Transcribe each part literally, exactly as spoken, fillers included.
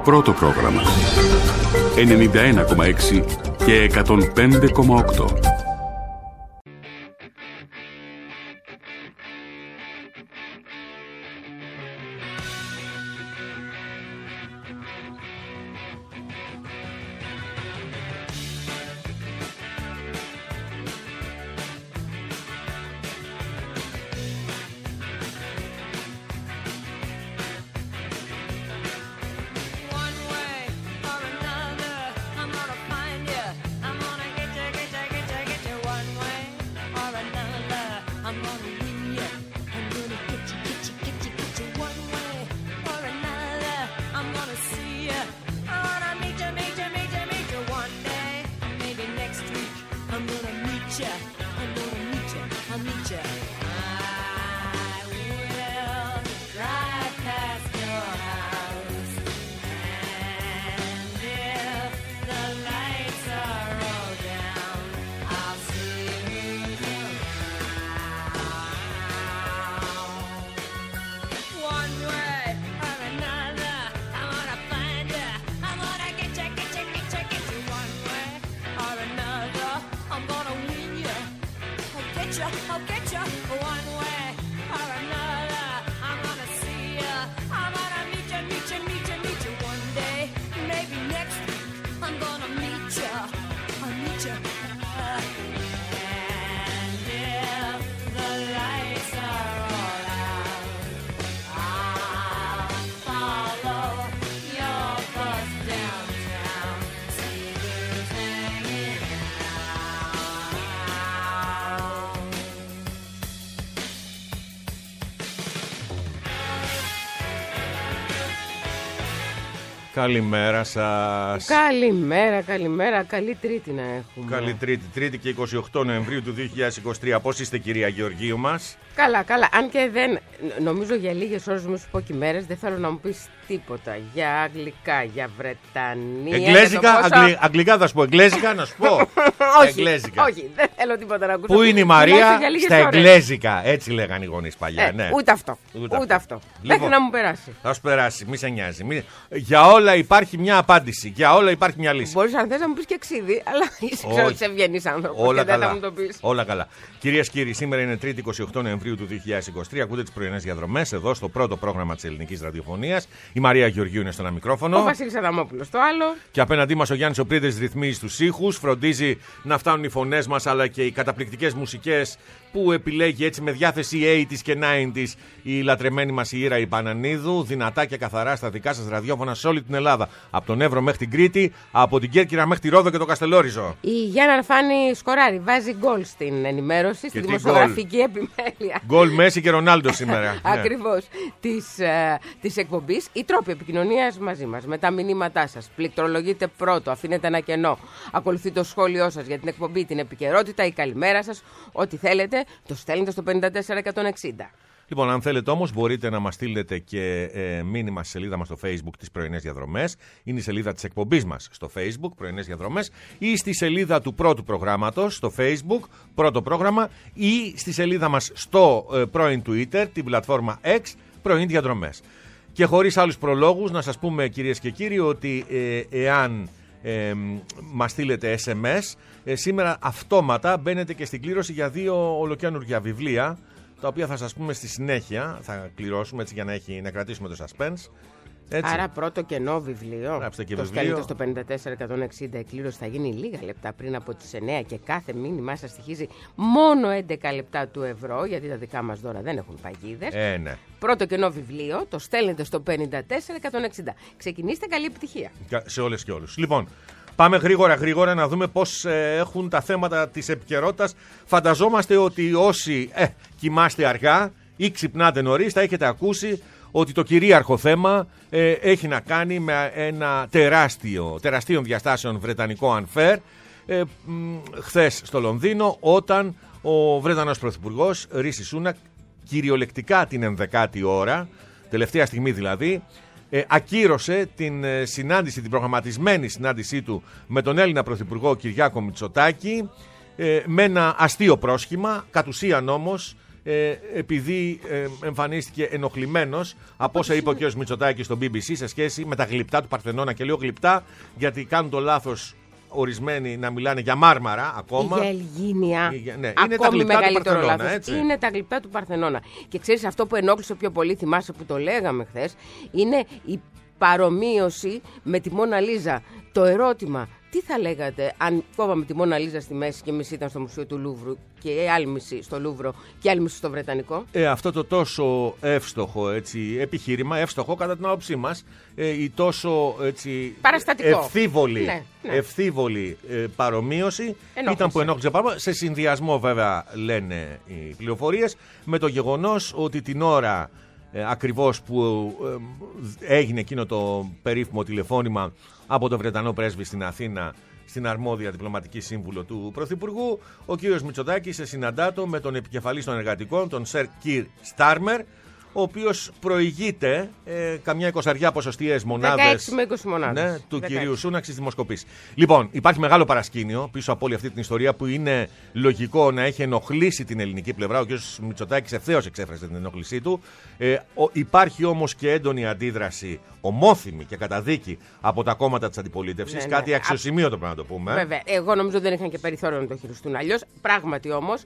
Πρώτο πρόγραμμα ενενήντα ένα κόμμα έξι και εκατόν πέντε κόμμα οκτώ. Καλημέρα σας. Καλημέρα, καλημέρα. Καλή Τρίτη να έχουμε. Καλή Τρίτη, Τρίτη και εικοστή όγδοη Νοεμβρίου του δύο χιλιάδες είκοσι τρία. Πώς είστε, κυρία Γεωργίου μας? Καλά, καλά. Αν και δεν, νομίζω για λίγες ώρες μου σου πω και μέρες, δεν θέλω να μου πεις τίποτα για αγγλικά, για Βρετανία. Εγγλέζικα, πόσο... αγγλ, αγγλικά θα σου πω. Εγγλέζικα να σου πω. όχι, εγγλέζικα. όχι, δεν θέλω τίποτα να ακούσω. Πού είναι η Μαρία? Στα ώρες. εγγλέζικα. Έτσι λέγανε οι γονείς παλιά. Ε, ναι. Ούτε αυτό. Ούτε, ούτε αυτό. αυτό. Μέχρι Λοιπόν, να μου περάσει. Θα σου περάσει, μη σε νοιάζει. Μη... Για όλα υπάρχει μια απάντηση. Για όλα υπάρχει μια λύση. Μπορείς αν θες να μου πεις και ξύδι, αλλά είσαι ξέρω ότι είσαι ευγενής άνθρωπος. Όλα και δεν καλά. θα μου το πεις. Όλα καλά. Κυρίες και κύριοι, σήμερα είναι Τρίτη εικοστή όγδοη Νοεμβρίου του δύο χιλιάδες είκοσι τρία. Ακούτε τις πρωινές διαδρομές εδώ στο πρώτο πρόγραμμα της ελληνικής ραδιοφωνίας. Η Μαρία Γεωργίου είναι στο ένα μικρόφωνο. Ο Βασίλης Αδαμόπουλος στο άλλο. Και απέναντί μας ο Γιάννης ο Πρίδες ρυθμίζει τους ήχους. Φροντίζει να φτάνουν οι φωνές μας αλλά και οι καταπληκτικές μουσικές που επιλέγει έτσι με διάθεση ογδόντα και ενενήντα η λατρεμένη μας η Ήρα η Πανανίδου. Δυνατά και καθαρά στα δικά σας ραδιόφωνα σε όλη την Ελλάδα. Από τον Εύρο μέχρι την Κρήτη, από την Κέρκυρα μέχρι τη Ρόδο και το Καστελόριζο. Η Γιάννα Αρφάνη σκοράρει, βάζει γκολ στην ενημέρωση, στη δημοσιογραφική επιμέλεια. Γκολ Μέση και Ρονάλντο σήμερα. Ακριβώς. Της, ε, της εκπομπής. Οι τρόποι επικοινωνίας μαζί μας. Με τα μηνύματά σας. Πληκτρολογείτε πρώτο, αφήνετε ένα κενό. Ακολουθεί το σχόλιο σας για την εκπομπή, την επικαιρότητα, η καλημέρα σας. Ό,τι θέλετε, το στέλνετε στο πέντε τέσσερα εκατόν εξήντα. Λοιπόν, αν θέλετε όμως, μπορείτε να μας στείλετε και ε, μήνυμα στη σελίδα μας στο Facebook τις πρωινές διαδρομές. Είναι η σελίδα της εκπομπής μας στο Facebook, πρωινές διαδρομές, ή στη σελίδα του πρώτου προγράμματος στο Facebook, πρώτο πρόγραμμα, ή στη σελίδα μας στο ε, πρώην Twitter, την πλατφόρμα X, πρωινές διαδρομές. Και χωρίς άλλους προλόγους, να σας πούμε, κυρίες και κύριοι, ότι ε, εάν ε, μας στείλετε ες εμ ες, ε, σήμερα αυτόματα μπαίνετε και στην κλήρωση για δύο ολοκαίνουργια βιβλία, τα οποία θα σας πούμε στη συνέχεια, θα κληρώσουμε έτσι για να, έχει, να κρατήσουμε το suspense. Έτσι. Άρα πρώτο κενό βιβλίο. Γράψτε και το βιβλίο. στέλνετε στο πέντε τέσσερα εκατόν εξήντα. Η κλήρωση θα γίνει λίγα λεπτά πριν από τις εννιά και κάθε μήνυμά σας στοιχίζει μόνο έντεκα λεπτά του ευρώ, γιατί τα δικά μας δώρα δεν έχουν παγίδες. Ε, ναι. Πρώτο κενό βιβλίο, το στέλνετε στο πέντε τέσσερα εκατόν εξήντα. Ξεκινήστε, καλή επιτυχία. Σε όλες και όλους. Λοιπόν, πάμε γρήγορα γρήγορα να δούμε πώς ε, έχουν τα θέματα της επικαιρότητας. Φανταζόμαστε ότι όσοι ε, κοιμάστε αργά ή ξυπνάτε νωρίς θα έχετε ακούσει ότι το κυρίαρχο θέμα ε, έχει να κάνει με ένα τεράστιο, τεραστίων διαστάσεων βρετανικό unfair ε, μ, χθες στο Λονδίνο, όταν ο Βρετανός Πρωθυπουργός Ρίση Σούνακ κυριολεκτικά την ενδεκάτη ώρα, τελευταία στιγμή δηλαδή, ε, ακύρωσε την ε, συνάντηση, την προγραμματισμένη συνάντησή του με τον Έλληνα Πρωθυπουργό Κυριάκο Μητσοτάκη, ε, με ένα αστείο πρόσχημα, κατ' ουσίαν όμως ε, επειδή ε, εμφανίστηκε ενοχλημένος από όσα είπε ο κ. Μητσοτάκης στο μπι μπι σι σε σχέση με τα γλυπτά του Παρθενώνα. Και λέω γλυπτά γιατί κάνουν το λάθος ορισμένοι να μιλάνε για Μάρμαρα ακόμα. Για Ελγίνια. Για, ναι, ακόμη είναι τα γλυπτά μεγαλύτερο του Παρθενώνα, λάθος. έτσι. Είναι τα γλυπτά του Παρθενώνα. Και ξέρεις, αυτό που ενόχλησε πιο πολύ, θυμάσαι που το λέγαμε χθες, είναι η παρομοίωση με τη Μόνα Λίζα. Το ερώτημα, τι θα λέγατε αν κόβαμε τη Μόνα Λίζα στη μέση και μισή ήταν στο Μουσείο του Λούβρου και η άλλη μισή στο Λούβρο και η άλλη μισή στο Βρετανικό? Ε, αυτό το τόσο εύστοχο έτσι, επιχείρημα, εύστοχο κατά την άποψή μας, ε, η τόσο έτσι, παραστατικό, ευθύβολη, ναι, ναι. ευθύβολη ε, παρομοίωση ενόχλησε. Ήταν που ενόχλησε πάρα πολύ, σε συνδυασμό βέβαια λένε οι πληροφορίες με το γεγονός ότι την ώρα Ε, ακριβώς που ε, έγινε εκείνο το περίφημο τηλεφώνημα από τον Βρετανό πρέσβη στην Αθήνα στην αρμόδια διπλωματική σύμβουλο του Πρωθυπουργού, ο κύριος Μητσοτάκης σε συναντάτο με τον επικεφαλής των εργατικών, τον Σερ Κιρ Στάρμερ, ο οποίος προηγείται ε, καμιά εικοσαριά ποσοστιαίες μονάδες δεκαέξι με είκοσι μονάδες. Ναι, του δεκαέξι. κυρίου Σούναξ στις δημοσκοπήσεις. Λοιπόν, υπάρχει μεγάλο παρασκήνιο πίσω από όλη αυτή την ιστορία που είναι λογικό να έχει ενοχλήσει την ελληνική πλευρά. Ο κ. Μητσοτάκης ευθέως εξέφρασε την ενόχλησή του. Ε, ο, υπάρχει όμως και έντονη αντίδραση, ομόθυμη και καταδίκη από τα κόμματα της αντιπολίτευσης. Ναι, κάτι ναι. αξιοσημείωτο πρέπει να το πούμε. Βέβαια, εγώ νομίζω δεν είχαν και περιθώριο να το χειριστούν αλλιώς. Πράγματι όμως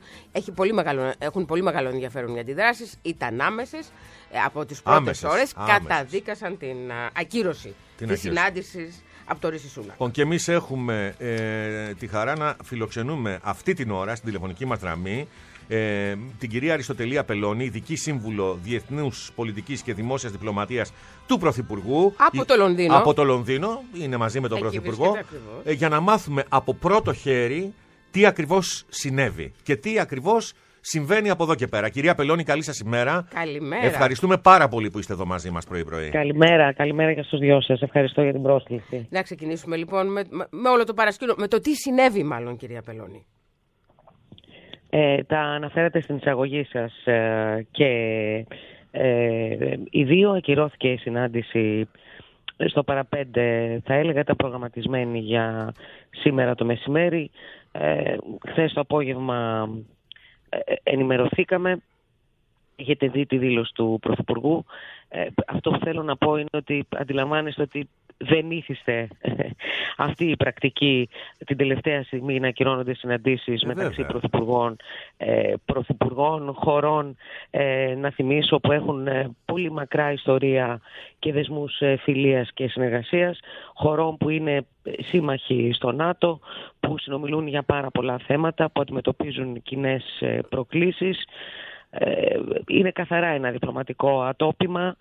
έχουν πολύ μεγάλο ενδιαφέρον οι αντιδράσεις, ήταν άμεσες. Από τις πρώτες ώρες καταδίκασαν την α, ακύρωση την της συνάντησης από το Ρίση Σούνακ. Λοιπόν, και εμείς έχουμε ε, τη χαρά να φιλοξενούμε αυτή την ώρα στην τηλεφωνική μας γραμμή ε, την κυρία Αριστοτελία Πελώνη, ειδική σύμβουλο Διεθνούς Πολιτικής και Δημόσιας Διπλωματίας του Πρωθυπουργού. Από το Λονδίνο. Από το Λονδίνο, είναι μαζί με τον Εκεί Πρωθυπουργό. Ε, για να μάθουμε από πρώτο χέρι τι ακριβώς συνέβη και τι ακριβώς συμβαίνει από εδώ και πέρα. Κυρία Πελώνη, καλή σας ημέρα. Καλημέρα. Ευχαριστούμε πάρα πολύ που είστε εδώ μαζί μας πρωί-πρωί. Καλημέρα, καλημέρα και στους δυο σας. Ευχαριστώ για την πρόσκληση. Να ξεκινήσουμε λοιπόν με, με όλο το παρασκήνιο, με το τι συνέβη μάλλον, κυρία Πελώνη. Ε, τα αναφέρατε στην εισαγωγή σας ε, και ε, οι δύο ακυρώθηκε η συνάντηση στο παραπέντε, θα έλεγα ήταν προγραμματισμένη για σήμερα το μεσημέρι. Ε, χθες το απόγευμα ενημερωθήκαμε, έχετε δει τη δήλωση του Πρωθυπουργού. Ε, αυτό που θέλω να πω είναι ότι αντιλαμβάνεστε ότι δεν ήθιστε αυτή η πρακτική την τελευταία στιγμή να ακυρώνονται συναντήσεις ε, μεταξύ πρωθυπουργών, ε, πρωθυπουργών χωρών, ε, να θυμίσω, που έχουν ε, πολύ μακρά ιστορία και δεσμούς ε, φιλίας και συνεργασίας, χωρών που είναι σύμμαχοι στο ΝΑΤΟ, που συνομιλούν για πάρα πολλά θέματα, που αντιμετωπίζουν κοινές ε, προκλήσεις. Ε, είναι καθαρά ένα διπλωματικό ατόπιμα.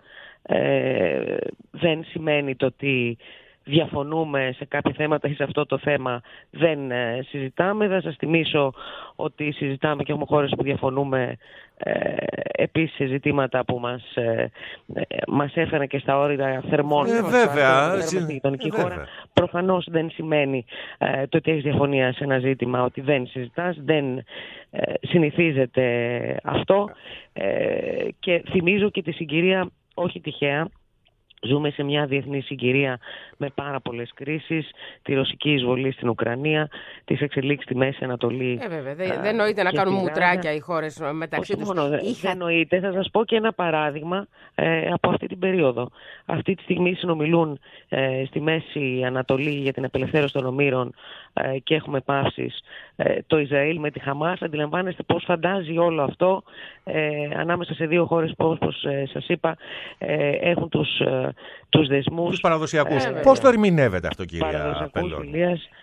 Ε, δεν σημαίνει το ότι διαφωνούμε σε κάποια θέματα ή σε αυτό το θέμα δεν ε, συζητάμε. Θα σας θυμίσω ότι συζητάμε και έχουμε χώρες που διαφωνούμε ε, επίσης σε ζητήματα που μας, ε, ε, μας έφεραν και στα όρια θερμών. Ε, βέβαια. Στη γειτονική ε, χώρα. Προφανώς δεν σημαίνει ε, το ότι έχεις διαφωνία σε ένα ζήτημα ότι δεν συζητάς, δεν ε, συνηθίζεται αυτό. Ε, και θυμίζω και τη συγκυρία, όχι τυχαία, ζούμε σε μια διεθνή συγκυρία με πάρα πολλές κρίσεις, τη ρωσική εισβολή στην Ουκρανία, τις εξελίξεις στη Μέση Ανατολή. Ε, βέβαια, δεν δε νοείται να κάνουν μουτράκια οι χώρες μεταξύ τους. Μόνο, Είχα... Δεν νοείται. Θα σας πω και ένα παράδειγμα ε, από αυτή την περίοδο. Αυτή τη στιγμή συνομιλούν ε, στη Μέση Ανατολή για την απελευθέρωση των ομήρων ε, και έχουμε επάυσεις ε, το Ισραήλ με τη Χαμάς. Αντιλαμβάνεστε πώς φαντάζει όλο αυτό ε, ανάμεσα σε δύο χώρες που, όπως ε, σας είπα, ε, έχουν τους, ε, τους δεσμούς. Τους παραδοσιακούς. Ε, πώς το ερμηνεύεται αυτό, κυρία Πελώνη?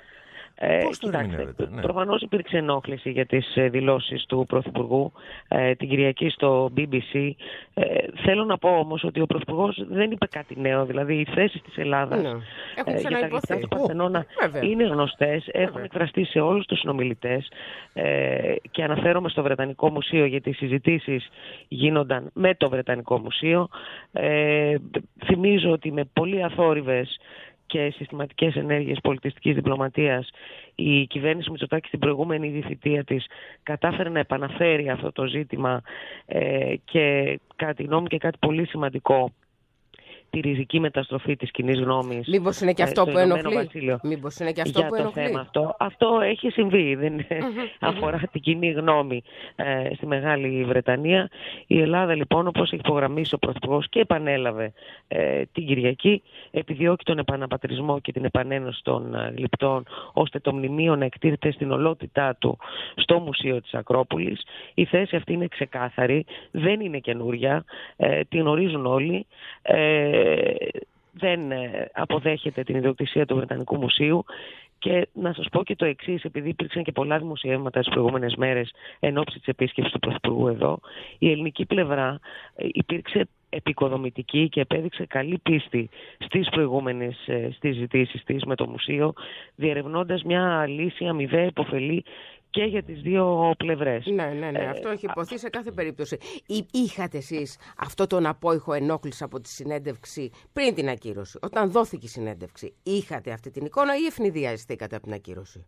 Ε, κοιτάξτε, ναι. Προφανώς υπήρξε ενόχληση για τις ε, δηλώσεις του Πρωθυπουργού ε, την Κυριακή στο μπι μπι σι. Ε, θέλω να πω όμως ότι ο Πρωθυπουργός δεν είπε κάτι νέο. Δηλαδή οι θέσεις της Ελλάδας ναι. ε, για τα γλυπτά του Παρθενώνα είναι γνωστές, έχουν εκφραστεί σε όλους τους συνομιλητές ε, και αναφέρομαι στο Βρετανικό Μουσείο, γιατί οι συζητήσεις γίνονταν με το Βρετανικό Μουσείο. Ε, θυμίζω ότι με πολύ αθόρυβες και συστηματικές ενέργειες πολιτιστικής διπλωματίας η κυβέρνηση Μητσοτάκη στην προηγούμενη διθητεία της κατάφερε να επαναφέρει αυτό το ζήτημα ε, και κατά τη γνώμη και κάτι πολύ σημαντικό, τη ριζική μεταστροφή της κοινής γνώμης. Μήπως είναι και αυτό που ενοχλεί. Μήπως είναι και αυτό για που το ενοχλεί. θέμα αυτό. Αυτό έχει συμβεί. Δεν αφορά την κοινή γνώμη ε, στη Μεγάλη Βρετανία. Η Ελλάδα λοιπόν, όπως έχει υπογραμμίσει ο Πρωθυπουργός και επανέλαβε ε, την Κυριακή, επιδιώκει τον επαναπατρισμό και την επανένωση των ε, γλυπτών, ώστε το μνημείο να εκτίθεται στην ολότητά του στο Μουσείο της Ακρόπολης. Η θέση αυτή είναι ξεκάθαρη, δεν είναι καινούρια, ε, την γνωρίζουν όλοι. Ε, δεν αποδέχεται την ιδιοκτησία του Βρετανικού Μουσείου. Και να σας πω και το εξής, επειδή υπήρξαν και πολλά δημοσιεύματα τις προηγούμενες μέρες εν ώψη της επίσκεψης του Πρωθυπουργού εδώ, η ελληνική πλευρά υπήρξε επικοδομητική και επέδειξε καλή πίστη στις προηγούμενες στις ζητήσεις της με το Μουσείο, διερευνώντας μια λύση αμοιβαία υποφελή και για τις δύο πλευρές. Ναι, ναι, ναι. Ε, αυτό έχει υποθεί σε κάθε περίπτωση. Ή, είχατε εσείς αυτό τον απόϊχο ενόχληση από τη συνέντευξη πριν την ακύρωση? Όταν δόθηκε η συνέντευξη, είχατε αυτή την εικόνα ή ευνηδιαστήκατε από την ακύρωση?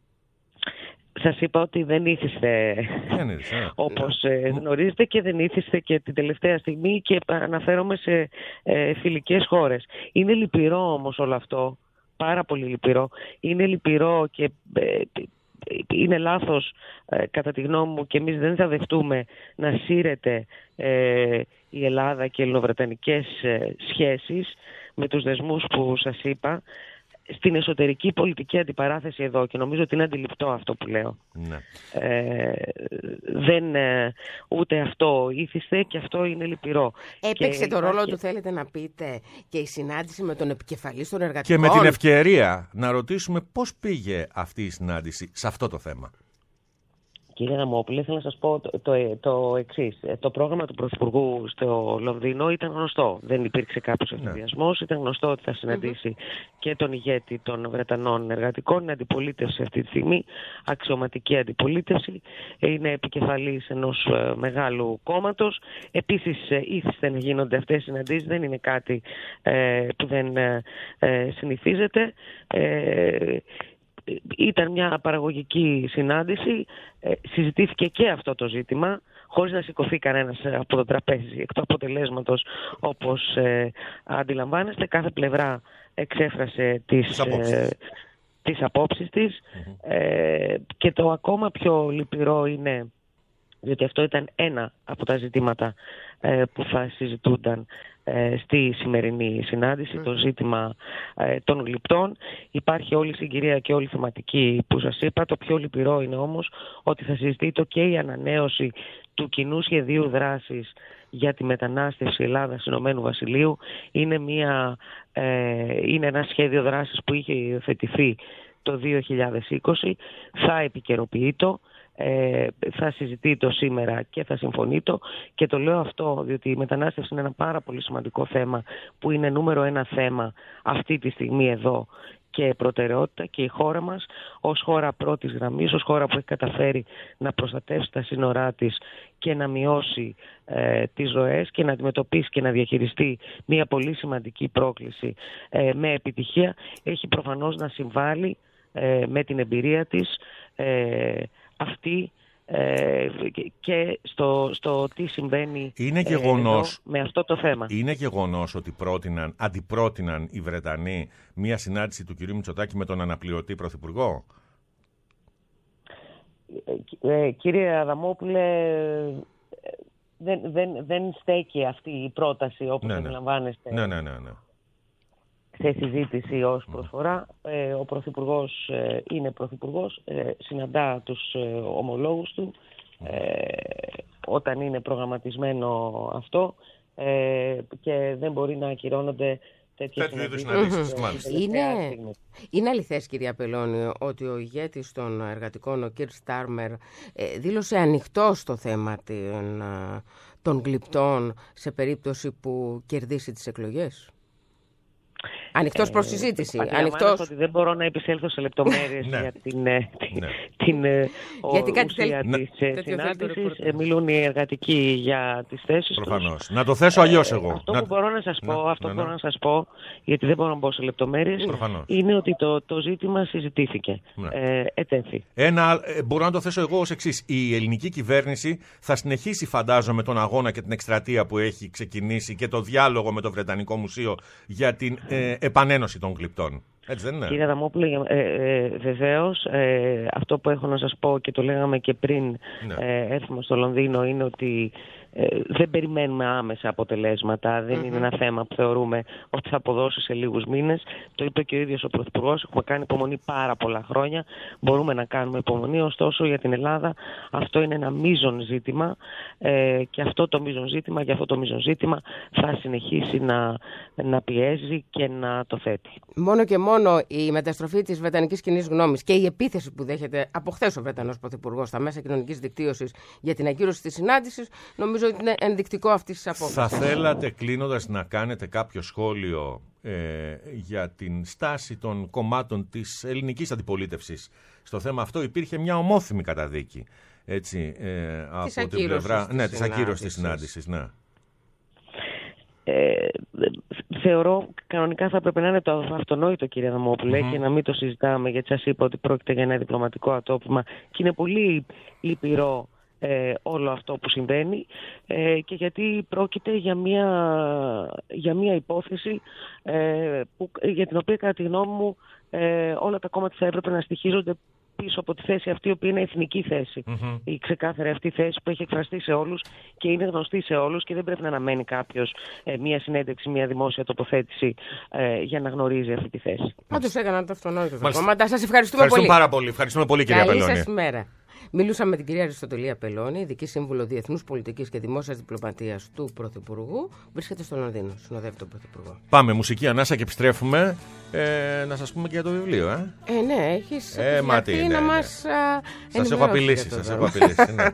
Σας είπα ότι δεν ήθιστε όπως ε, γνωρίζετε και δεν ήθιστε και την τελευταία στιγμή και αναφέρομαι σε ε, φιλικές χώρες. Είναι λυπηρό όμως όλο αυτό, πάρα πολύ λυπηρό. Είναι λυπηρό και ε, είναι λάθος ε, κατά τη γνώμη μου και εμείς δεν θα δεχτούμε να σύρεται ε, η Ελλάδα και οι ελληνοβρετανικές ε, σχέσεις με τους δεσμούς που σας είπα στην εσωτερική πολιτική αντιπαράθεση εδώ, και νομίζω ότι είναι αντιληπτό αυτό που λέω. Ναι. Ε, δεν, ε, ούτε αυτό ήθιστε και αυτό είναι λυπηρό. Έπαιξε και το υπάρχει... ρόλο του, θέλετε να πείτε, και η συνάντηση με τον επικεφαλής των εργατικών. Και με την ευκαιρία να ρωτήσουμε πώς πήγε αυτή η συνάντηση σε αυτό το θέμα. Κύριε Δαμόπουλε, θέλω να σας πω το, το, το εξής. Το πρόγραμμα του Πρωθυπουργού στο Λονδίνο ήταν γνωστό. Δεν υπήρξε κάποιος ενθουσιασμός. Ναι. Ήταν γνωστό ότι θα συναντήσει mm-hmm. και τον ηγέτη των Βρετανών εργατικών. Είναι αντιπολίτευση αυτή τη στιγμή, αξιωματική αντιπολίτευση. Είναι επικεφαλής ενός ε, μεγάλου κόμματος. Επίσης, ε, ήθιστε να γίνονται αυτές οι συναντήσεις. Δεν είναι κάτι ε, που δεν ε, ε, συνηθίζεται. Ε, Ήταν μια παραγωγική συνάντηση, ε, συζητήθηκε και αυτό το ζήτημα, χωρίς να σηκωθεί κανένας από το τραπέζι εκ του αποτελέσματος, όπως ε, αντιλαμβάνεστε. Κάθε πλευρά εξέφρασε τις, τις απόψεις, ε, τις απόψεις της mm-hmm. ε, και το ακόμα πιο λυπηρό είναι, διότι αυτό ήταν ένα από τα ζητήματα ε, που θα συζητούνταν ε, στη σημερινή συνάντηση, mm. το ζήτημα ε, των γλυπτών. Υπάρχει όλη η συγκυρία και όλη η θεματική που σας είπα. Το πιο λυπηρό είναι όμως ότι θα συζητείται και η ανανέωση του κοινού σχεδίου δράσης για τη μετανάστευση Ελλάδας Ηνωμένου Βασιλείου. Είναι, μια, ε, είναι ένα σχέδιο δράσης που είχε υιοθετηθεί το δύο χιλιάδες είκοσι, θα επικαιροποιεί το. Ε, θα συζητεί το σήμερα και θα συμφωνεί το, και το λέω αυτό διότι η μετανάστευση είναι ένα πάρα πολύ σημαντικό θέμα που είναι νούμερο ένα θέμα αυτή τη στιγμή εδώ και προτεραιότητα, και η χώρα μας ως χώρα πρώτης γραμμής, ως χώρα που έχει καταφέρει να προστατεύσει τα σύνορά της και να μειώσει ε, τις ροές και να αντιμετωπίσει και να διαχειριστεί μια πολύ σημαντική πρόκληση ε, με επιτυχία, έχει προφανώς να συμβάλλει ε, με την εμπειρία της ε, αυτή ε, και στο, στο τι συμβαίνει είναι γεγονός, ε, με αυτό το θέμα. Είναι γεγονός ότι πρότειναν, αντιπρότειναν οι Βρετανοί μία συνάντηση του κυρίου Μητσοτάκη με τον αναπληρωτή πρωθυπουργό. Ε, ε, κύριε Αδαμόπουλε, δεν, δεν, δεν στέκει αυτή η πρόταση όπως ναι, ναι. αντιλαμβάνεστε. Ναι, ναι, ναι, ναι. Σε συζήτηση ως προσφορά. Ε, ο Πρωθυπουργός ε, είναι Πρωθυπουργός, ε, συναντά τους ε, ομολόγους του ε, όταν είναι προγραμματισμένο αυτό ε, και δεν μπορεί να ακυρώνονται τέτοιες συναντήσεις. Mm-hmm. Είναι, είναι αληθές, κυρία Πελώνη, ότι ο ηγέτης των εργατικών, ο κ. Στάρμερ, ε, δήλωσε ανοιχτό στο θέμα των, των γλυπτών σε περίπτωση που κερδίσει τις εκλογές? Ανοιχτός προς συζήτηση. Ε, Ανοιχτός... ότι δεν μπορώ να επισέλθω σε λεπτομέρειες για την, την, ναι. την Γιατί κάτι ουσία θέλει... της ναι. συνάντησης. Ε, μιλούν οι εργατικοί για τις θέσεις Προφανώς. τους. Να το θέσω αλλιώς εγώ. Αυτό να... που μπορώ να σας πω, να... αυτό να... μπορώ να σας πω, γιατί δεν μπορώ να μπω σε λεπτομέρειες, Προφανώς. είναι ότι το, το ζήτημα συζητήθηκε. Ναι. Ε, ετέθη. Ένα, ε, μπορώ να το θέσω εγώ ως εξής. Η ελληνική κυβέρνηση θα συνεχίσει, φαντάζομαι, τον αγώνα και την εκστρατεία που έχει ξεκινήσει και το διάλογο με το Βρετανικό Μουσείο για την ε, επανένωση των γλυπτών. Έτσι δεν είναι? Κύριε Αδαμόπουλε, ε, ε, βεβαίως, ε, αυτό που έχω να σας πω και το λέγαμε και πριν ναι. ε, έρθουμε στο Λονδίνο είναι ότι ε, δεν περιμένουμε άμεσα αποτελέσματα. Δεν mm-hmm. είναι ένα θέμα που θεωρούμε ότι θα αποδώσει σε λίγους μήνες. Το είπε και ο ίδιος ο Πρωθυπουργός. Έχουμε κάνει υπομονή πάρα πολλά χρόνια. Μπορούμε να κάνουμε υπομονή. Ωστόσο, για την Ελλάδα αυτό είναι ένα μείζον ζήτημα ε, και αυτό το μείζον ζήτημα, για αυτό το μείζον ζήτημα θα συνεχίσει να, να πιέζει και να το θέτει. Μόνο και μόνο η μεταστροφή της βρετανικής κοινής γνώμης και η επίθεση που δέχεται από χθες ο Βρετανός Πρωθυπουργός στα μέσα κοινωνικής δικτύωσης για την ακύρωση της συνάντησης, νομίζω ότι είναι ενδεικτικό αυτής της απόφασης. Θα θέλατε, κλείνοντας, να κάνετε κάποιο σχόλιο ε, για την στάση των κομμάτων της ελληνικής αντιπολίτευσης στο θέμα αυτό? Υπήρχε μια ομόθυμη καταδίκη, έτσι, ε, από την πλευρά ναι, της ακύρωσης της συνάντησης. Ναι. Ε, θεωρώ κανονικά θα πρέπει να είναι το αυτονόητο, κύριε Αδαμόπουλε, mm-hmm. και να μην το συζητάμε, γιατί σας είπα ότι πρόκειται για ένα διπλωματικό ατόπιμα και είναι πολύ λυπηρό ε, όλο αυτό που συμβαίνει ε, και γιατί πρόκειται για μια, για μια υπόθεση ε, που, για την οποία κατά τη γνώμη μου ε, όλα τα κόμματα θα έπρεπε να στοιχίζονται πίσω από τη θέση αυτή, η οποία είναι εθνική θέση. Mm-hmm. Η ξεκάθαρη αυτή θέση που έχει εκφραστεί σε όλους και είναι γνωστή σε όλους και δεν πρέπει να αναμένει κάποιος ε, μία συνέντευξη, μία δημόσια τοποθέτηση ε, για να γνωρίζει αυτή τη θέση. Πάντως έκαναν το αυτονόητο. Σας ευχαριστούμε, ευχαριστούμε πολύ. πάρα πολύ. Ευχαριστούμε πολύ, κυρία Καλή Πελώνη. σας μέρα. Μιλούσαμε με την κυρία Αριστοτελή Απελώνη, ειδική σύμβουλο Διεθνούς Πολιτικής και Δημόσιας Διπλωματίας του Πρωθυπουργού. Βρίσκεται στο Λονδίνο, συνοδεύει τον Πρωθυπουργό. Πάμε, μουσική ανάσα και επιστρέφουμε. Ε, να σας πούμε και για το βιβλίο, ε. Ε, ναι, έχεις ε, γιατί ναι, να ναι. μας ενημερώσεις. Σας έχω απειλήσει, σας έχω απειλήσει, ναι.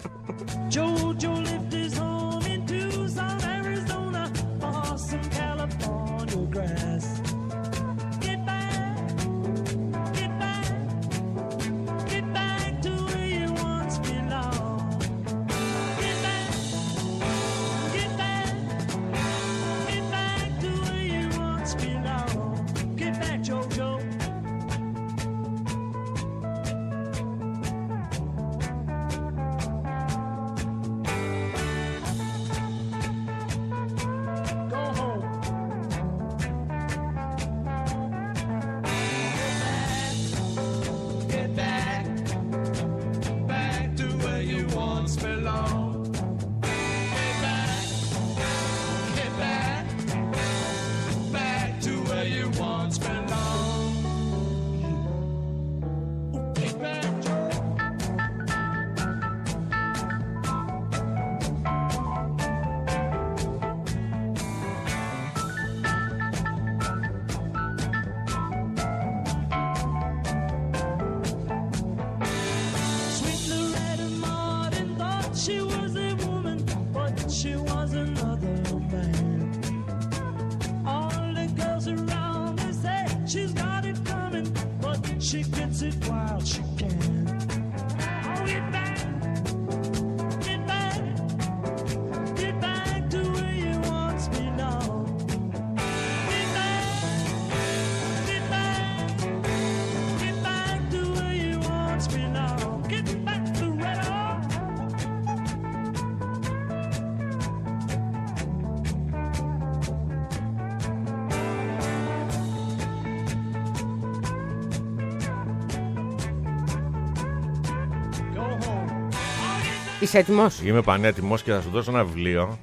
Είσαι έτοιμος? Είμαι πανέτοιμος και θα σου δώσω ένα βιβλίο